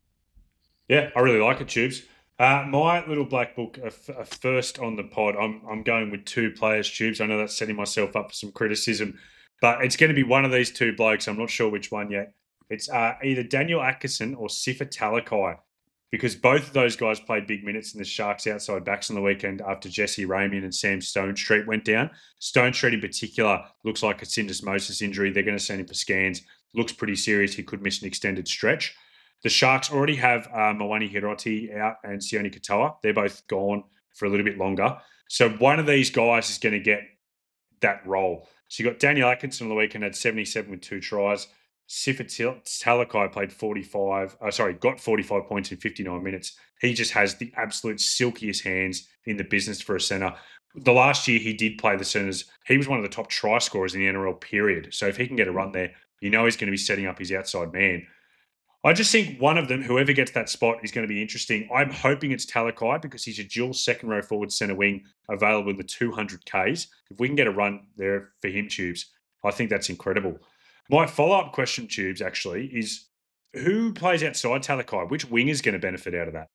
Yeah, I really like it, Tubes. Uh, my little black book, a, f- a first on the pod, I'm, I'm going with two players, Tubes. I know that's setting myself up for some criticism, but it's going to be one of these two blokes. I'm not sure which one yet. It's uh, either Daniel Atkinson or Sifa Talakai, because both of those guys played big minutes in the Sharks outside backs on the weekend after Jesse Ramian and Sam Stone Street went down. Stone Street in particular looks like a syndesmosis injury. They're going to send him for scans. Looks pretty serious. He could miss an extended stretch. The Sharks already have uh, Moani Hiroti out and Sione Katoa. They're both gone for a little bit longer. So one of these guys is going to get that role. So you got Daniel Atkinson on the weekend, had seventy-seven with two tries. Sifa Talakai played forty-five, uh, sorry, got forty-five points in fifty-nine minutes. He just has the absolute silkiest hands in the business for a centre. The last year he did play the centres. He was one of the top try scorers in the N R L period. So if he can get a run there, you know he's going to be setting up his outside man. I just think one of them, whoever gets that spot, is going to be interesting. I'm hoping it's Talakai because he's a dual second row forward centre wing available in the two hundred Ks. If we can get a run there for him, Tubes, I think that's incredible. My follow-up question, Tubes, actually, is who plays outside Talakai? Which wing is going to benefit out of that?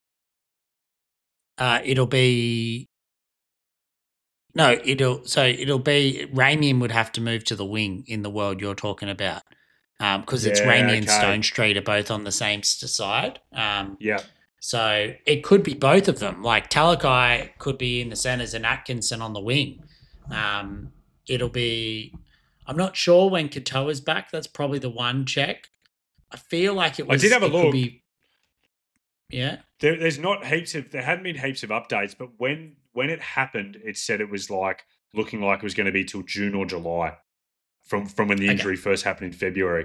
Uh, it'll be no, it'll so it'll be Ramian would have to move to the wing in the world you're talking about because um, it's Yeah, Ramian and okay. Stone Street are both on the same s- side. Um, Yeah. So it could be both of them. Like Talakai could be in the centres and Atkinson on the wing. Um, it'll be. I'm not sure when Katoa's back. That's probably the one check. I feel like it was. I did have a it could look. be- yeah. There, there's not heaps of there hadn't been heaps of updates, but when when it happened, it said it was like looking like it was going to be till June or July from from when the injury Okay. first happened in February.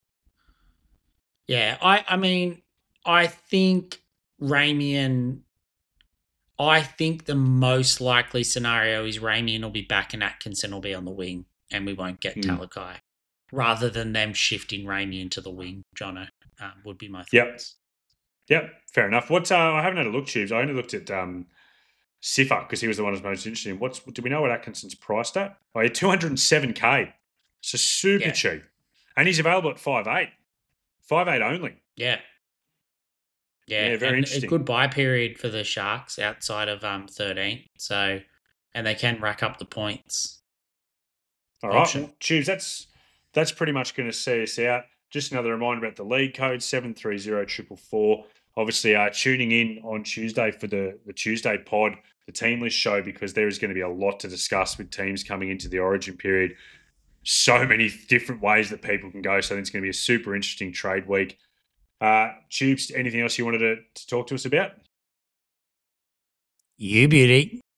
Yeah, I I mean, I think Ramian. I think the most likely scenario is Ramian will be back and Atkinson will be on the wing, and we won't get Hmm. Talakai, rather than them shifting Ramian to the wing. Jono um, would be my thoughts. Yep. Yep, fair enough. What's uh, I haven't had a look, Tubes. I only looked at um, Sifa because he was the one who's most interesting. What's do we know what Atkinson's priced at? Oh, yeah, two hundred seven K. So super Yeah. cheap, and he's available at five eight, five eight only. Yeah. Yeah, Yeah, very and interesting. a good buy period for the Sharks outside of um thirteen. So, and they can rack up the points. All right, option. well, Tubes, that's that's pretty much going to see us out. Just another reminder about the league code seven three zero four four four. Obviously, uh, tuning in on Tuesday for the, the Tuesday pod, the team list show, because there is going to be a lot to discuss with teams coming into the Origin period. So many different ways that people can go. So I think it's going to be a super interesting trade week. Uh, Tubes, anything else you wanted to, to talk to us about? You beauty.